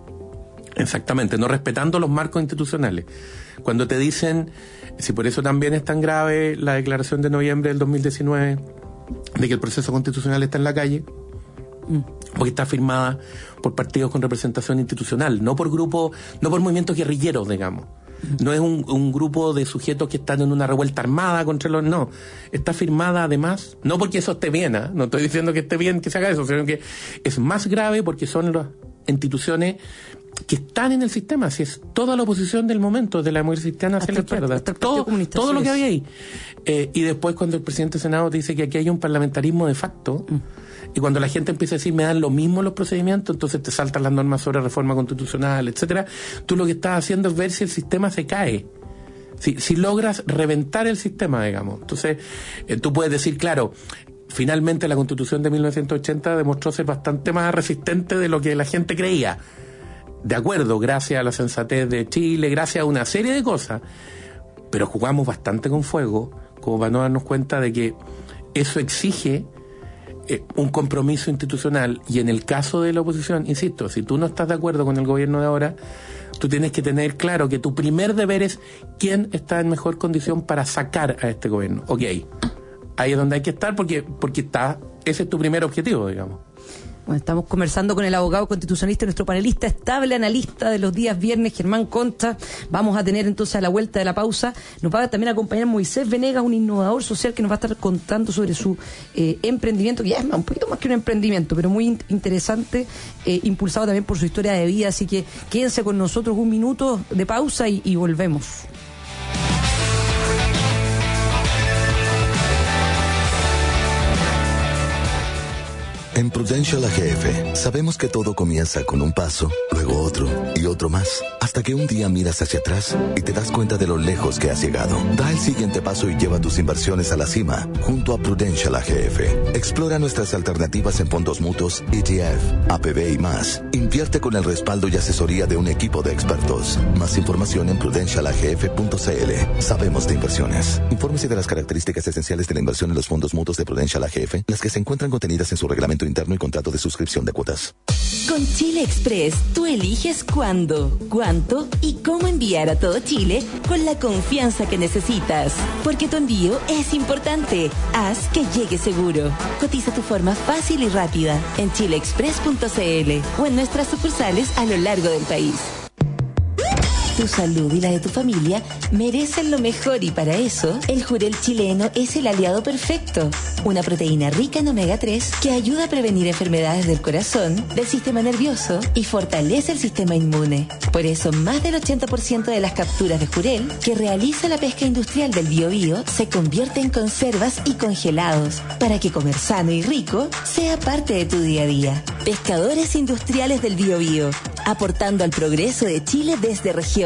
Exactamente, no respetando los marcos institucionales. Cuando te dicen, si por eso también es tan grave la declaración de noviembre del dos mil diecinueve de que el proceso constitucional está en la calle, Mm. Porque está firmada por partidos con representación institucional, no por grupos, no por movimientos guerrilleros, digamos. No es un, un grupo de sujetos que están en una revuelta armada contra los... No, está firmada además, no porque eso esté bien, ¿eh? No estoy diciendo que esté bien que se haga eso, sino que es más grave porque son las instituciones que están en el sistema, si es toda la oposición del momento, desde la democracia cristiana hacia la izquierda, todo, todo lo que había ahí. Eh, y después cuando el presidente del Senado dice que aquí hay un parlamentarismo de facto, mm. y cuando la gente empieza a decir me dan lo mismo los procedimientos, entonces te saltan las normas sobre reforma constitucional, etcétera, tú lo que estás haciendo es ver si el sistema se cae. Si, si logras reventar el sistema, digamos. Entonces, eh, tú puedes decir, claro, finalmente la Constitución de mil novecientos ochenta demostró ser bastante más resistente de lo que la gente creía. De acuerdo, gracias a la sensatez de Chile, gracias a una serie de cosas, pero jugamos bastante con fuego, como para no darnos cuenta de que eso exige eh, un compromiso institucional, y en el caso de la oposición, insisto, si tú no estás de acuerdo con el gobierno de ahora, tú tienes que tener claro que tu primer deber es quién está en mejor condición para sacar a este gobierno. Ok, ahí es donde hay que estar porque, porque está, ese es tu primer objetivo, digamos. Bueno, estamos conversando con el abogado constitucionalista, nuestro panelista estable, analista de los días viernes, Germán Conta. Vamos a tener entonces a la vuelta de la pausa, nos va a también acompañar Moisés Venegas, un innovador social que nos va a estar contando sobre su eh, emprendimiento, que ya es un poquito más que un emprendimiento, pero muy in- interesante, eh, impulsado también por su historia de vida. Así que quédense con nosotros un minuto de pausa y, y volvemos. En Prudential A G F sabemos que todo comienza con un paso, luego otro y otro más, hasta que un día miras hacia atrás y te das cuenta de lo lejos que has llegado. Da el siguiente paso y lleva tus inversiones a la cima junto a Prudential A G F. Explora nuestras alternativas en fondos mutuos, E T F, A P B y más. Invierte con el respaldo y asesoría de un equipo de expertos. Más información en prudential a g f punto c l. Sabemos de inversiones. Infórmese de las características esenciales de la inversión en los fondos mutuos de Prudential A G F, las que se encuentran contenidas en su reglamento interno y contrato de suscripción de cuotas. Con Chile Express, tú eliges cuándo, cuánto y cómo enviar a todo Chile con la confianza que necesitas. Porque tu envío es importante. Haz que llegue seguro. Cotiza tu forma fácil y rápida en chile express punto c l o en nuestras sucursales a lo largo del país. Tu salud y la de tu familia merecen lo mejor, y para eso, el Jurel chileno es el aliado perfecto. Una proteína rica en omega tres que ayuda a prevenir enfermedades del corazón, del sistema nervioso y fortalece el sistema inmune. Por eso, más del ochenta por ciento de las capturas de Jurel que realiza la pesca industrial del Biobío se convierte en conservas y congelados, para que comer sano y rico sea parte de tu día a día. Pescadores industriales del Biobío, aportando al progreso de Chile desde regiones.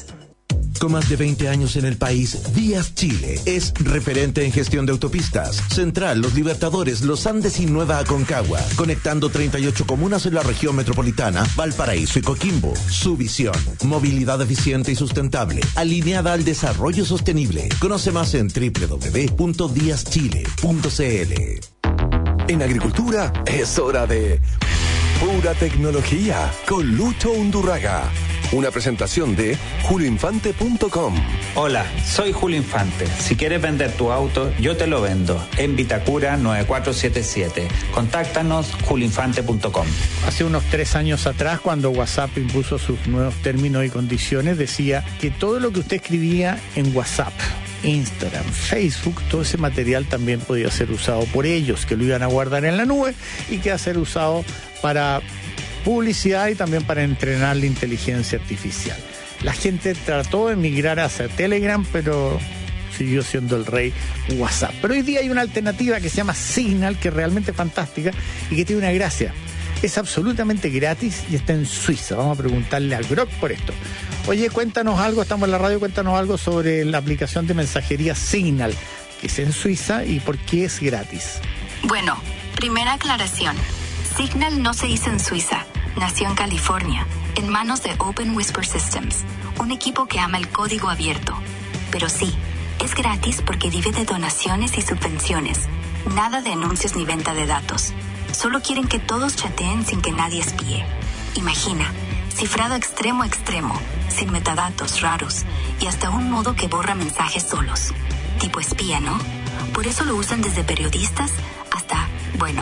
Con más de veinte años en el país, Vías Chile es referente en gestión de autopistas. Central, Los Libertadores, Los Andes y Nueva Aconcagua, conectando treinta y ocho comunas en la región metropolitana, Valparaíso y Coquimbo. Su visión, movilidad eficiente y sustentable, alineada al desarrollo sostenible. Conoce más en doble u doble u doble u punto vías chile punto c l. En agricultura es hora de pura tecnología con Lucho Undurraga. Una presentación de julio infante punto com. Hola, soy Julio Infante. Si quieres vender tu auto, yo te lo vendo. En Vitacura nueve cuatro siete siete. Contáctanos julio infante punto com. Hace unos tres años atrás, cuando WhatsApp impuso sus nuevos términos y condiciones, decía que todo lo que usted escribía en WhatsApp, Instagram, Facebook, todo ese material también podía ser usado por ellos, que lo iban a guardar en la nube y que iba a ser usado para publicidad y también para entrenar la inteligencia artificial. La gente trató de migrar hacia Telegram, pero siguió siendo el rey WhatsApp. Pero hoy día hay una alternativa que se llama Signal, que es realmente fantástica y que tiene una gracia. Es absolutamente gratis y está en Suiza. Vamos a preguntarle al Grok por esto. Oye, cuéntanos algo, estamos en la radio, cuéntanos algo sobre la aplicación de mensajería Signal, que es en Suiza, y por qué es gratis. Bueno, primera aclaración. Signal no se hizo en Suiza, nació en California, en manos de Open Whisper Systems, un equipo que ama el código abierto. Pero sí, es gratis porque vive de donaciones y subvenciones, nada de anuncios ni venta de datos. Solo quieren que todos chateen sin que nadie espíe. Imagina, cifrado extremo a extremo, sin metadatos raros y hasta un modo que borra mensajes solos. Tipo espía, ¿no? Por eso lo usan desde periodistas hasta, bueno,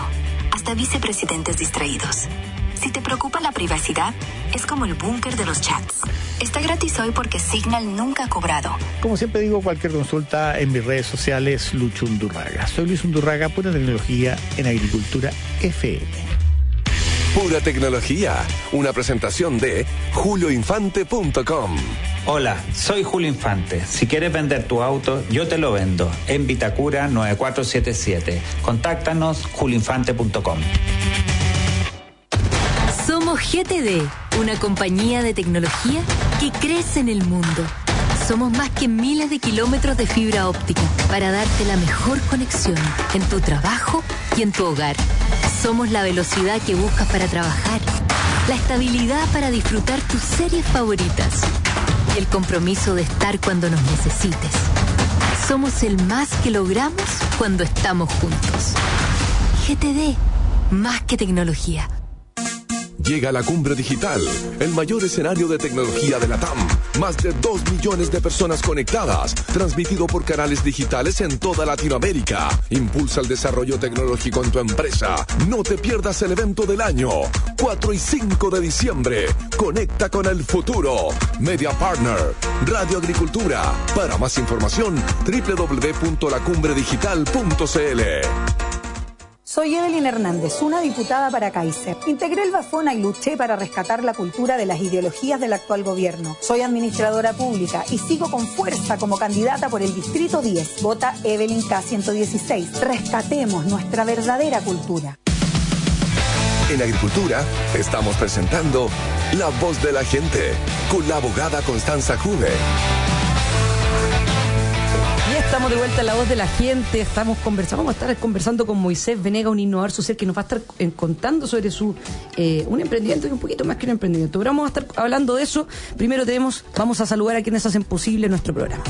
hasta vicepresidentes distraídos. Si te preocupa la privacidad, es como el búnker de los chats. Está gratis hoy porque Signal nunca ha cobrado. Como siempre digo, cualquier consulta en mis redes sociales, Lucho Undurraga. Soy Luis Undurraga, pura tecnología en Agricultura F M. Pura tecnología, una presentación de julio infante punto com. Hola, soy Julio Infante. Si quieres vender tu auto, yo te lo vendo. En Vitacura nueve cuatro siete siete. Contáctanos julio infante punto com. Somos G T D, una compañía de tecnología que crece en el mundo. Somos más que miles de kilómetros de fibra óptica para darte la mejor conexión en tu trabajo y en tu hogar. Somos la velocidad que buscas para trabajar, la estabilidad para disfrutar tus series favoritas y el compromiso de estar cuando nos necesites. Somos el más que logramos cuando estamos juntos. G T D, más que tecnología. Llega la Cumbre Digital, el mayor escenario de tecnología de la T A M. Más de dos millones de personas conectadas, transmitido por canales digitales en toda Latinoamérica. Impulsa el desarrollo tecnológico en tu empresa. No te pierdas el evento del año. cuatro y cinco de diciembre. Conecta con el futuro. Media Partner, Radio Agricultura. Para más información, doble u doble u doble u punto la cumbre digital punto c l. Soy Evelyn Hernández, una diputada para Kaiser. Integré el Bafona y luché para rescatar la cultura de las ideologías del actual gobierno. Soy administradora pública y sigo con fuerza como candidata por el Distrito diez. Vota Evelyn K ciento dieciséis. Rescatemos nuestra verdadera cultura. En Agricultura estamos presentando La Voz de la Gente con la abogada Constanza Juve. Y estamos de vuelta en La Voz de la Gente. Estamos conversando, vamos a estar conversando con Moisés Venega, un innovador social que nos va a estar eh, contando sobre su eh, un emprendimiento y un poquito más que un emprendimiento. Pero vamos a estar hablando de eso. Primero tenemos, vamos a saludar a quienes hacen posible nuestro programa.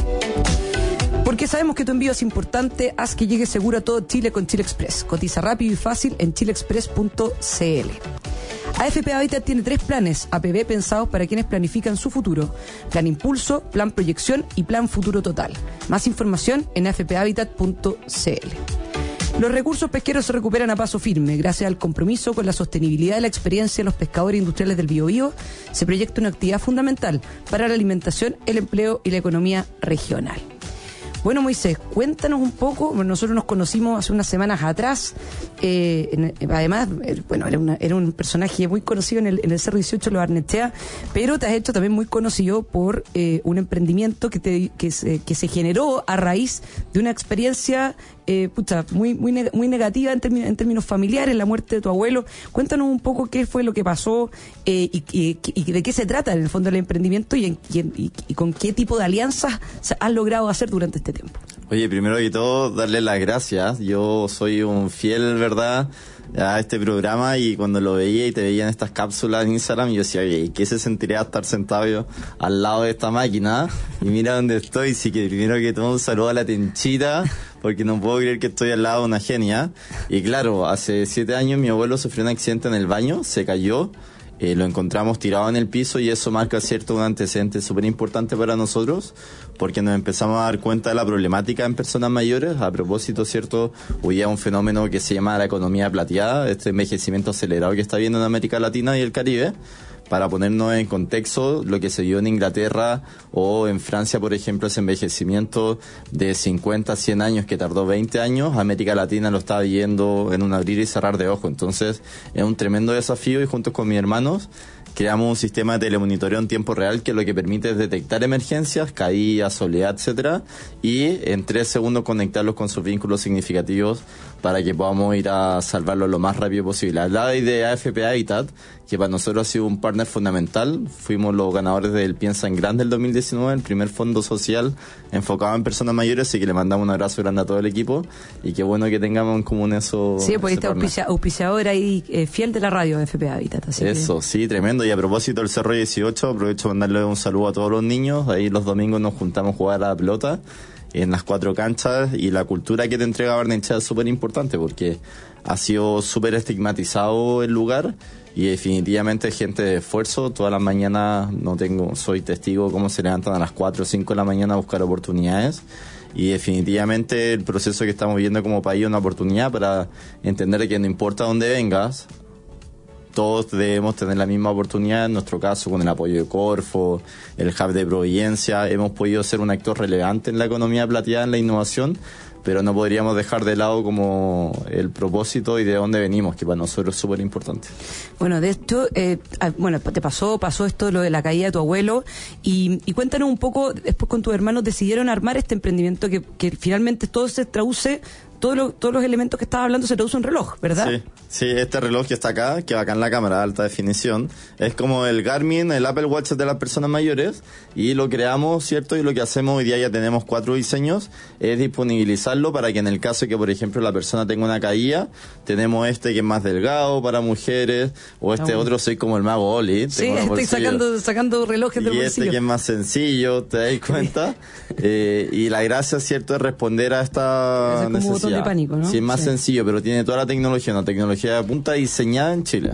Porque sabemos que tu envío es importante, haz que llegue seguro a todo Chile con Chile Express. Cotiza rápido y fácil en chile express punto c l. A F P Habitat tiene tres planes A P B pensados para quienes planifican su futuro: Plan Impulso, Plan Proyección y Plan Futuro Total. Más información en a f p habitat punto c l. Los recursos pesqueros se recuperan a paso firme. Gracias al compromiso con la sostenibilidad de la experiencia de los pescadores industriales del Biobío, se proyecta una actividad fundamental para la alimentación, el empleo y la economía regional. Bueno, Moisés, cuéntanos un poco. Nosotros nos conocimos hace unas semanas atrás. Eh, en, además, eh, bueno, era, una, era un personaje muy conocido en el, en el Cerro dieciocho, Lo Barnechea, pero te has hecho también muy conocido por eh, un emprendimiento que, te, que, se, que se generó a raíz de una experiencia eh, pucha, muy, muy, neg- muy negativa en, termi- en términos familiares, la muerte de tu abuelo. Cuéntanos un poco qué fue lo que pasó eh, y, y, y de qué se trata en el fondo el emprendimiento y, en, y, y con qué tipo de alianzas has logrado hacer durante este tiempo. Oye, primero que todo, darle las gracias. Yo soy un fiel, ¿verdad?, a este programa, y cuando lo veía y te veía en estas cápsulas en Instagram, yo decía, oye, ¿qué se sentiría estar sentado yo al lado de esta máquina? Y mira dónde estoy. Sí, que primero que todo un saludo a la Tenchita, porque no puedo creer que estoy al lado de una genia. Y claro, hace siete años mi abuelo sufrió un accidente en el baño, se cayó. Eh, lo encontramos tirado en el piso, y eso marca, cierto, un antecedente súper importante para nosotros, porque nos empezamos a dar cuenta de la problemática en personas mayores. A propósito, cierto, hoy día un fenómeno que se llama la economía plateada, este envejecimiento acelerado que está viendo en América Latina y el Caribe. Para ponernos en contexto, lo que se vio en Inglaterra o en Francia, por ejemplo, ese envejecimiento de cincuenta a cien años que tardó veinte años, América Latina lo está viendo en un abrir y cerrar de ojos. Entonces, es un tremendo desafío, y juntos con mis hermanos creamos un sistema de telemonitoreo en tiempo real que lo que permite es detectar emergencias, caídas, soledad, etcétera, y en tres segundos conectarlos con sus vínculos significativos para que podamos ir a salvarlos lo más rápido posible. La idea de A F P Habitat, que para nosotros ha sido un partner fundamental, fuimos los ganadores del Piensa en Grande del dos mil diecinueve, el primer fondo social enfocado en personas mayores, así que le mandamos un abrazo grande a todo el equipo, y qué bueno que tengamos en común eso. Sí, pues este auspicia, auspiciador ahí, eh, fiel de la radio A F P Habitat. Así eso, que... sí, tremendo. Y a propósito del Cerro dieciocho, aprovecho para mandarle un saludo a todos los niños. Ahí los domingos nos juntamos a jugar a la pelota en las cuatro canchas, y la cultura que te entrega Barnechea es súper importante porque ha sido súper estigmatizado el lugar, y definitivamente gente de esfuerzo. Todas las mañanas no tengo, soy testigo cómo se levantan a las cuatro o cinco de la mañana a buscar oportunidades, y definitivamente el proceso que estamos viendo como país es una oportunidad para entender que no importa dónde vengas, todos debemos tener la misma oportunidad. En nuestro caso, con el apoyo de Corfo, el Hub de Providencia, hemos podido ser un actor relevante en la economía plateada, en la innovación, pero no podríamos dejar de lado como el propósito y de dónde venimos, que para nosotros es súper importante. Bueno, de esto, eh, bueno, te pasó pasó esto, lo de la caída de tu abuelo, y, y cuéntanos un poco, después con tus hermanos decidieron armar este emprendimiento que, que finalmente todo se traduce, todo lo, todos los elementos que estabas hablando se traduce en reloj, ¿verdad? Sí, sí, este reloj que está acá, que va acá en la cámara de alta definición, es como el Garmin, el Apple Watch de las personas mayores, y lo creamos, ¿cierto? Y lo que hacemos hoy día, ya tenemos cuatro diseños, es disponibilizarlo para que en el caso de que, por ejemplo, la persona tenga una caída, tenemos este que es más delgado para mujeres, o este ah, bueno. otro soy como el mago Oli. Sí, estoy sacando, sacando relojes del y bolsillo. Y este que es más sencillo, ¿te das cuenta? eh, y la gracia, ¿cierto?, es responder a esta es necesidad. De pánico, ¿no? Sí, es más sí. sencillo, pero tiene toda la tecnología, una tecnología de punta diseñada en Chile.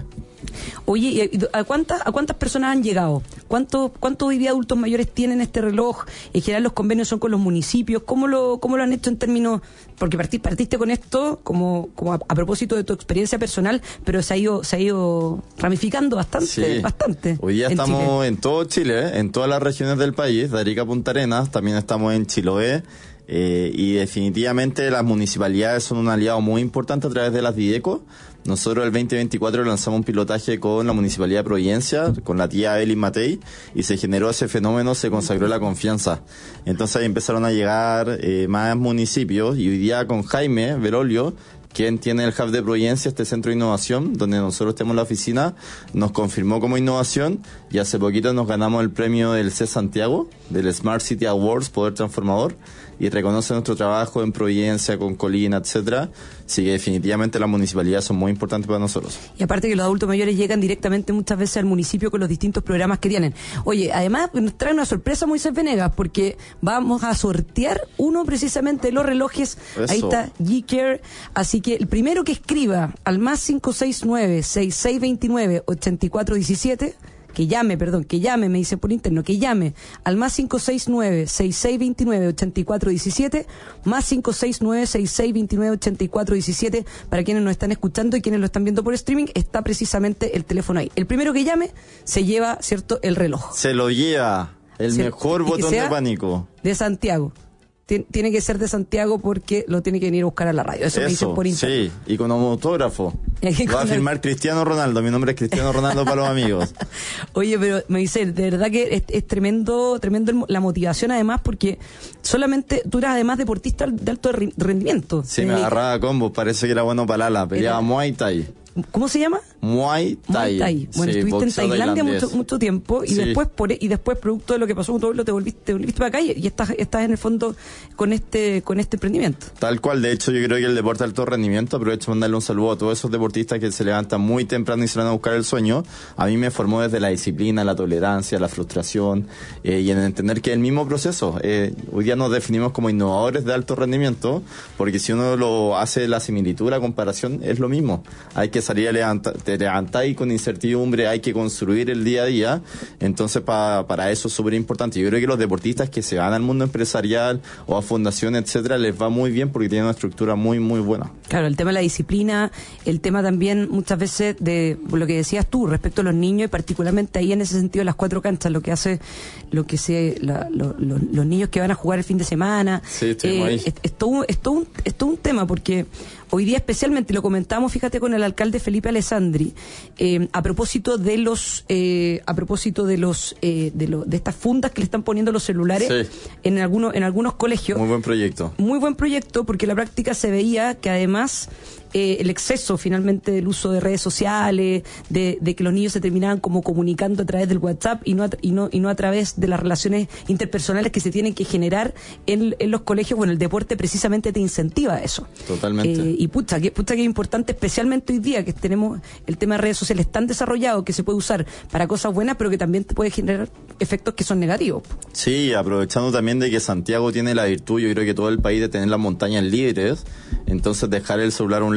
Oye, ¿a cuántas a cuántas personas han llegado? ¿Cuántos cuántos hoy día adultos mayores tienen este reloj? En general los convenios son con los municipios. ¿Cómo lo cómo lo han hecho en términos? Porque partiste, partiste con esto como como a, a propósito de tu experiencia personal, pero se ha ido se ha ido ramificando bastante, sí. bastante. Hoy día en estamos Chile. En todo Chile, ¿eh? En todas las regiones del país, de Arica a Punta Arenas, también estamos en Chiloé. Eh, y definitivamente las municipalidades son un aliado muy importante a través de las Videco. Nosotros el veinte veinticuatro lanzamos un pilotaje con la Municipalidad de Providencia, con la tía Evelyn Matei, y se generó ese fenómeno, se consagró la confianza. Entonces ahí empezaron a llegar eh, más municipios, y hoy día con Jaime Verolio, quien tiene el Hub de Providencia, este centro de innovación, donde nosotros tenemos la oficina, nos confirmó como innovación, y hace poquito nos ganamos el premio del C Santiago, del Smart City Awards, Poder Transformador, y reconoce nuestro trabajo en Providencia, con Colina, etcétera. Así que definitivamente las municipalidades son muy importantes para nosotros. Y aparte que los adultos mayores llegan directamente muchas veces al municipio con los distintos programas que tienen. Oye, además nos trae una sorpresa Moisés Venegas, porque vamos a sortear uno precisamente de los relojes. Eso. Ahí está G-Care. Así que el primero que escriba al más cinco seis nueve, seis seis dos nueve, ocho cuatro uno siete, que llame, perdón, que llame, me dice por interno, que llame al más cinco seis nueve, seis seis dos nueve, ocho cuatro uno siete, más cinco seis nueve, seis seis dos nueve, ocho cuatro uno siete, para quienes nos están escuchando y quienes lo están viendo por streaming, está precisamente el teléfono ahí. El primero que llame se lleva, ¿cierto?, el reloj. Se lo lleva, el ¿cierto? Mejor botón de pánico. De Santiago. Tiene que ser de Santiago porque lo tiene que venir a buscar a la radio. Eso, Eso me dicen por internet. Sí, y con un autógrafo. Va a firmar el... Cristiano Ronaldo. Mi nombre es Cristiano Ronaldo para los amigos. Oye, pero me dice, de verdad que es, es tremendo, tremendo la motivación, además, porque solamente tú eras además deportista de alto rendimiento. Sí, me agarraba a combos, parece que era bueno para la ala. Peleaba era... Muay Thai. ¿Cómo se llama? Muay Thai. Muay Thai. Bueno, sí, estuviste en Tailandia mucho, mucho tiempo y sí. después por, y después producto de lo que pasó con tu abuelo te volviste, te volviste para acá y, y estás, estás en el fondo con este con este emprendimiento. Tal cual, de hecho yo creo que el deporte de alto rendimiento, aprovecho para mandarle un saludo a todos esos deportistas que se levantan muy temprano y se van a buscar el sueño. A mí me formó desde la disciplina, la tolerancia, la frustración eh, y en entender que es el mismo proceso. Eh, hoy día nos definimos como innovadores de alto rendimiento, porque si uno lo hace la similitud, la comparación, es lo mismo. Hay que salir a levantar, te levantáis con incertidumbre, hay que construir el día a día. Entonces pa, para eso es súper importante. Yo creo que los deportistas que se van al mundo empresarial o a fundaciones, etcétera, les va muy bien porque tienen una estructura muy muy buena. Claro, el tema de la disciplina, el tema también muchas veces de lo que decías tú respecto a los niños, y particularmente ahí en ese sentido las cuatro canchas, lo que hace lo que se la, lo, lo, los niños que van a jugar el fin de semana. Sí, eh, ahí. Es, es, todo, es, todo un, es todo un tema, porque hoy día especialmente, lo comentamos, fíjate, con el alcalde Felipe Alessandri, eh, a propósito de los, eh, a propósito de los, eh, de, lo, de estas fundas que le están poniendo los celulares sí. en algunos, en algunos colegios. Muy buen proyecto. Muy buen proyecto, porque en la práctica se veía que además eh, el exceso finalmente del uso de redes sociales, de, de que los niños se terminaban como comunicando a través del WhatsApp y no a, y no y no a través de las relaciones interpersonales que se tienen que generar en, en los colegios. Bueno, el deporte precisamente te incentiva eso. Totalmente. Eh, y pucha, que pucha que es importante, especialmente hoy día que tenemos el tema de redes sociales tan desarrollado, que se puede usar para cosas buenas, pero que también te puede generar efectos que son negativos. Sí, aprovechando también de que Santiago tiene la virtud, yo creo que todo el país, de tener las montañas libres, entonces dejar el celular a un lado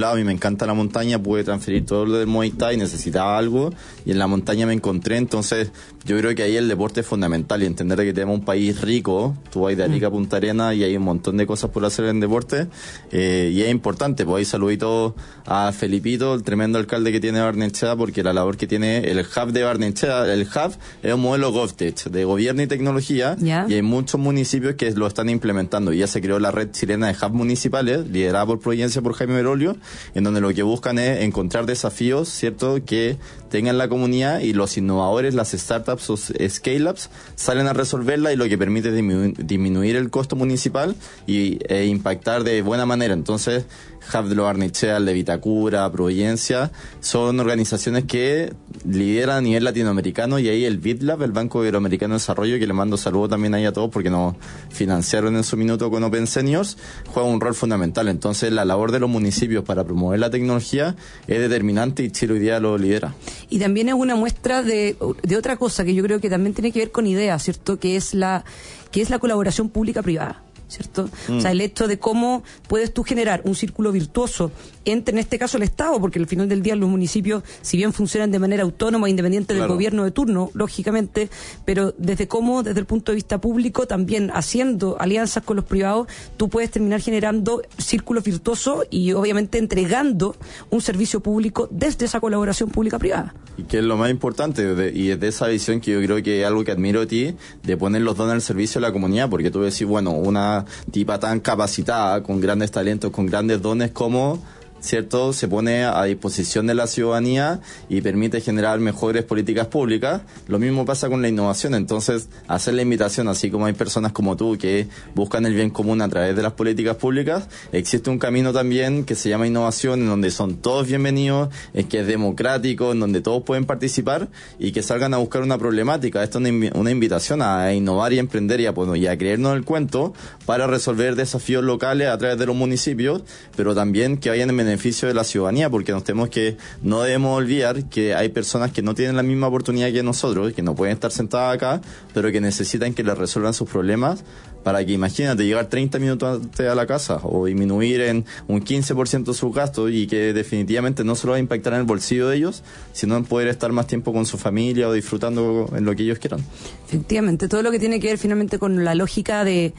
lado, a mí me encanta la montaña, pude transferir todo lo del Muay Thai, necesitaba algo y en la montaña me encontré. Entonces yo creo que ahí el deporte es fundamental y entender que tenemos un país rico, tú vas de Arica a Punta Arenas y hay un montón de cosas por hacer en deporte, eh, y es importante. Pues ahí saludito a Felipito, el tremendo alcalde que tiene Barnechea, porque la labor que tiene el hub de Barnechea, el hub es un modelo GovTech de gobierno y tecnología, ¿ya? Y hay muchos municipios que lo están implementando y ya se creó la red chilena de hubs municipales liderada por Providencia, por Jaime Merolio, en donde lo que buscan es encontrar desafíos, ¿cierto?, que tengan la comunidad, y los innovadores, las startups o scale-ups salen a resolverla, y lo que permite disminu- disminuir el costo municipal y e impactar de buena manera. Entonces, Hub de los Barnechea, el de Vitacura, Providencia, son organizaciones que lideran a nivel latinoamericano, y ahí el BitLab, el Banco Iberoamericano de Desarrollo, que le mando saludo también ahí a todos porque nos financiaron en su minuto con Open Seniors, juega un rol fundamental. Entonces, la labor de los municipios para promover la tecnología es determinante y Chile hoy día lo lidera. Y también es una muestra de, de otra cosa que yo creo que también tiene que ver con ideas, ¿cierto?, que es la, que es la colaboración pública-privada, ¿cierto? Mm. O sea, el hecho de cómo puedes tú generar un círculo virtuoso entre, en este caso, el Estado, porque al final del día los municipios, si bien funcionan de manera autónoma, independiente del claro. gobierno de turno, lógicamente, pero desde cómo, desde el punto de vista público, también haciendo alianzas con los privados, tú puedes terminar generando círculos virtuosos y obviamente entregando un servicio público desde esa colaboración pública-privada. Y que es lo más importante, de, y es de esa visión que yo creo que es algo que admiro de ti, de poner los dones al servicio de la comunidad, porque tú decís, bueno, una tipa tan capacitada, con grandes talentos, con grandes dones, como, ¿cierto?, se pone a disposición de la ciudadanía y permite generar mejores políticas públicas. Lo mismo pasa con la innovación. Entonces, hacer la invitación, así como hay personas como tú que buscan el bien común a través de las políticas públicas, existe un camino también que se llama innovación, en donde son todos bienvenidos, es que es democrático, en donde todos pueden participar y que salgan a buscar una problemática. Esto es una, una invitación a innovar y emprender y a, bueno, y a creernos el cuento para resolver desafíos locales a través de los municipios, pero también que vayan en beneficio de la ciudadanía, porque nos tenemos que, no debemos olvidar que hay personas que no tienen la misma oportunidad que nosotros, que no pueden estar sentadas acá, pero que necesitan que les resuelvan sus problemas, para que, imagínate, llegar treinta minutos antes a la casa o disminuir en un quince por ciento sus gastos, y que definitivamente no solo va a impactar en el bolsillo de ellos, sino en poder estar más tiempo con su familia o disfrutando en lo que ellos quieran. Efectivamente, todo lo que tiene que ver finalmente con la lógica de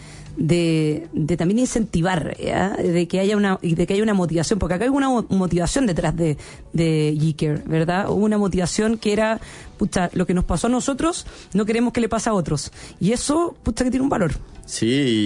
de, de también incentivar, ¿ya?, de que haya una de que haya una motivación, porque acá hay una motivación detrás de de Geeker, ¿verdad? Hubo una motivación que era, pucha, lo que nos pasó a nosotros no queremos que le pase a otros, y eso, pucha, que tiene un valor. Sí,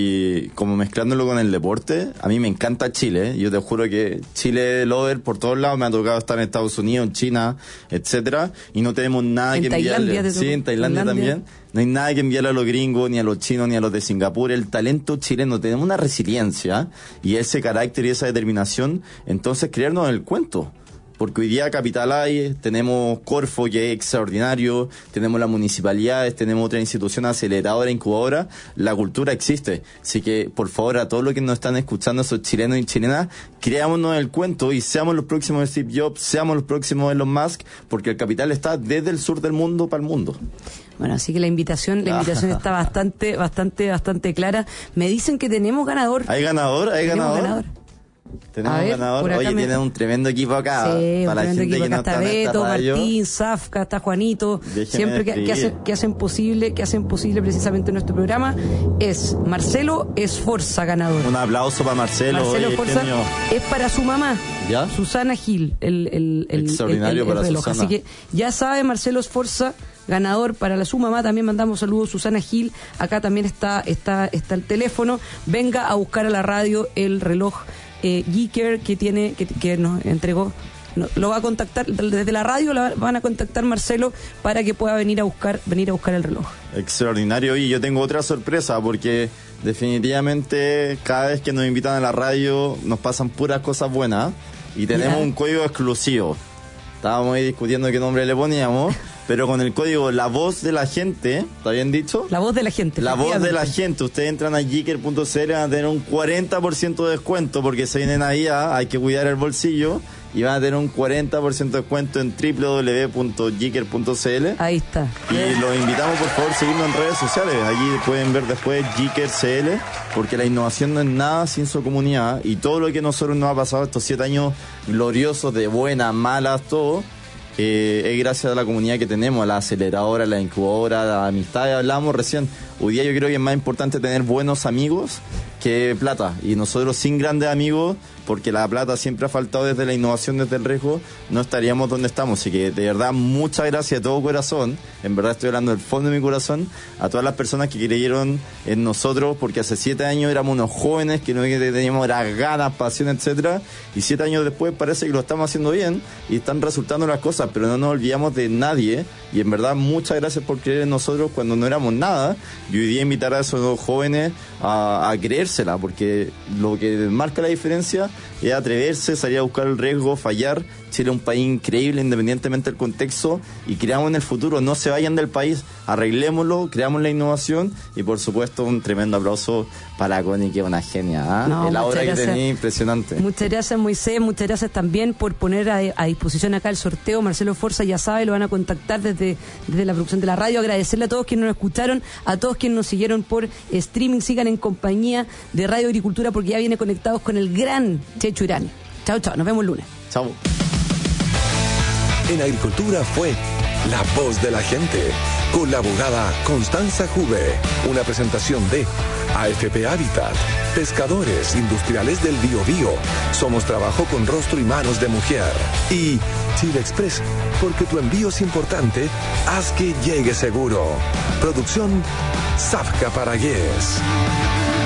y como mezclándolo con el deporte, a mí me encanta Chile. Yo te juro que Chile lover por todos lados. Me ha tocado estar en Estados Unidos, en China, etcétera, y no tenemos nada en que Tailandia, enviarle. Sí, en Tailandia, Tailandia también. No hay nada que enviarle a los gringos, ni a los chinos, ni a los de Singapur. El talento chileno, tenemos una resiliencia y ese carácter y esa determinación. Entonces, creernos el cuento. Porque hoy día Capital hay, tenemos Corfo, que es extraordinario, tenemos las municipalidades, tenemos otra institución aceleradora, incubadora, la cultura existe. Así que, por favor, a todos los que nos están escuchando, esos chilenos y chilenas, creámonos el cuento y seamos los próximos Steve Jobs, seamos los próximos Elon Musk, porque el capital está desde el sur del mundo para el mundo. Bueno, así que la invitación, la invitación está bastante, bastante, bastante clara. Me dicen que tenemos ganador. ¿Hay ganador? ¿Hay ganador? ganador? Tenemos un ganador. Oye, me... tienen un tremendo equipo acá. Sí, para un tremendo la gente equipo. Que acá no está está Beto, radio. Martín, Zafka, está Juanito. Déjeme siempre que, que, hacen, que hacen posible, que hacen posible precisamente nuestro programa. Es Marcelo Esforza, ganador. Un aplauso para Marcelo. Marcelo Esforza es para su mamá, ¿ya? Susana Gil, el, el, el, extraordinario el, el, el para reloj. Susana. Así que ya sabe, Marcelo Esforza, ganador para la su mamá. También mandamos saludos, Susana Gil. Acá también está, está, está el teléfono. Venga a buscar a la radio el reloj eh, Geeker que tiene, que, que nos entregó. No, lo va a contactar desde la radio, la van a contactar Marcelo para que pueda venir a buscar, venir a buscar el reloj. Extraordinario. Y yo tengo otra sorpresa, porque definitivamente cada vez que nos invitan a la radio nos pasan puras cosas buenas, y tenemos yeah. un código exclusivo. Estábamos ahí discutiendo qué nombre le poníamos, pero con el código La Voz de la Gente, ¿está bien dicho? La Voz de la Gente. La Voz de la Gente. Ustedes entran a jicker punto c l, van a tener un cuarenta por ciento de descuento, porque se viene Navidad, hay que cuidar el bolsillo, y van a tener un cuarenta por ciento de descuento en doble u doble u doble u punto jicker punto c l. Ahí está. Y los invitamos, por favor, a seguirnos en redes sociales. Allí pueden ver después Jicker C L, porque la innovación no es nada sin su comunidad, y todo lo que a nosotros nos ha pasado estos siete años gloriosos, de buenas, malas, todo, eh, es gracias a la comunidad que tenemos, a la aceleradora, a la incubadora, a la amistad. Hablábamos recién, hoy día yo creo que es más importante tener buenos amigos que plata, y nosotros sin grandes amigos, porque la plata siempre ha faltado desde la innovación, desde el riesgo, no estaríamos donde estamos. Así que de verdad muchas gracias de todo corazón, en verdad estoy hablando del fondo de mi corazón, a todas las personas que creyeron en nosotros, porque hace siete años éramos unos jóvenes que no que teníamos las ganas, pasión, etcétera, y siete años después parece que lo estamos haciendo bien y están resultando las cosas, pero no nos olvidamos de nadie, y en verdad muchas gracias por creer en nosotros cuando no éramos nada, y hoy día invitar a esos jóvenes a, a creérsela, porque lo que marca la diferencia es atreverse, salir a buscar el riesgo, fallar. Chile es un país increíble independientemente del contexto, y creamos en el futuro. No se vayan del país, arreglémoslo, creamos la innovación, y por supuesto un tremendo aplauso para Connie, que es una genia, ¿eh? No, la obra que gracias. tenía impresionante. Muchas gracias, Moisés, muchas gracias también por poner a, a disposición acá el sorteo. Marcelo Forza ya sabe, lo van a contactar desde, desde la producción de la radio. Agradecerle a todos quienes nos escucharon, a todos quienes nos siguieron por streaming. Sigan en compañía de Radio Agricultura, porque ya viene conectados con el gran Checho Irán. Chao, chao, nos vemos el lunes. Chao. En Agricultura fue La Voz de la Gente, con la abogada Constanza Juve. Una presentación de A F P Habitat, Pescadores Industriales del Biobío. Somos trabajo con rostro y manos de mujer. Y Chile Express, porque tu envío es importante, haz que llegue seguro. Producción Zafka Paragués.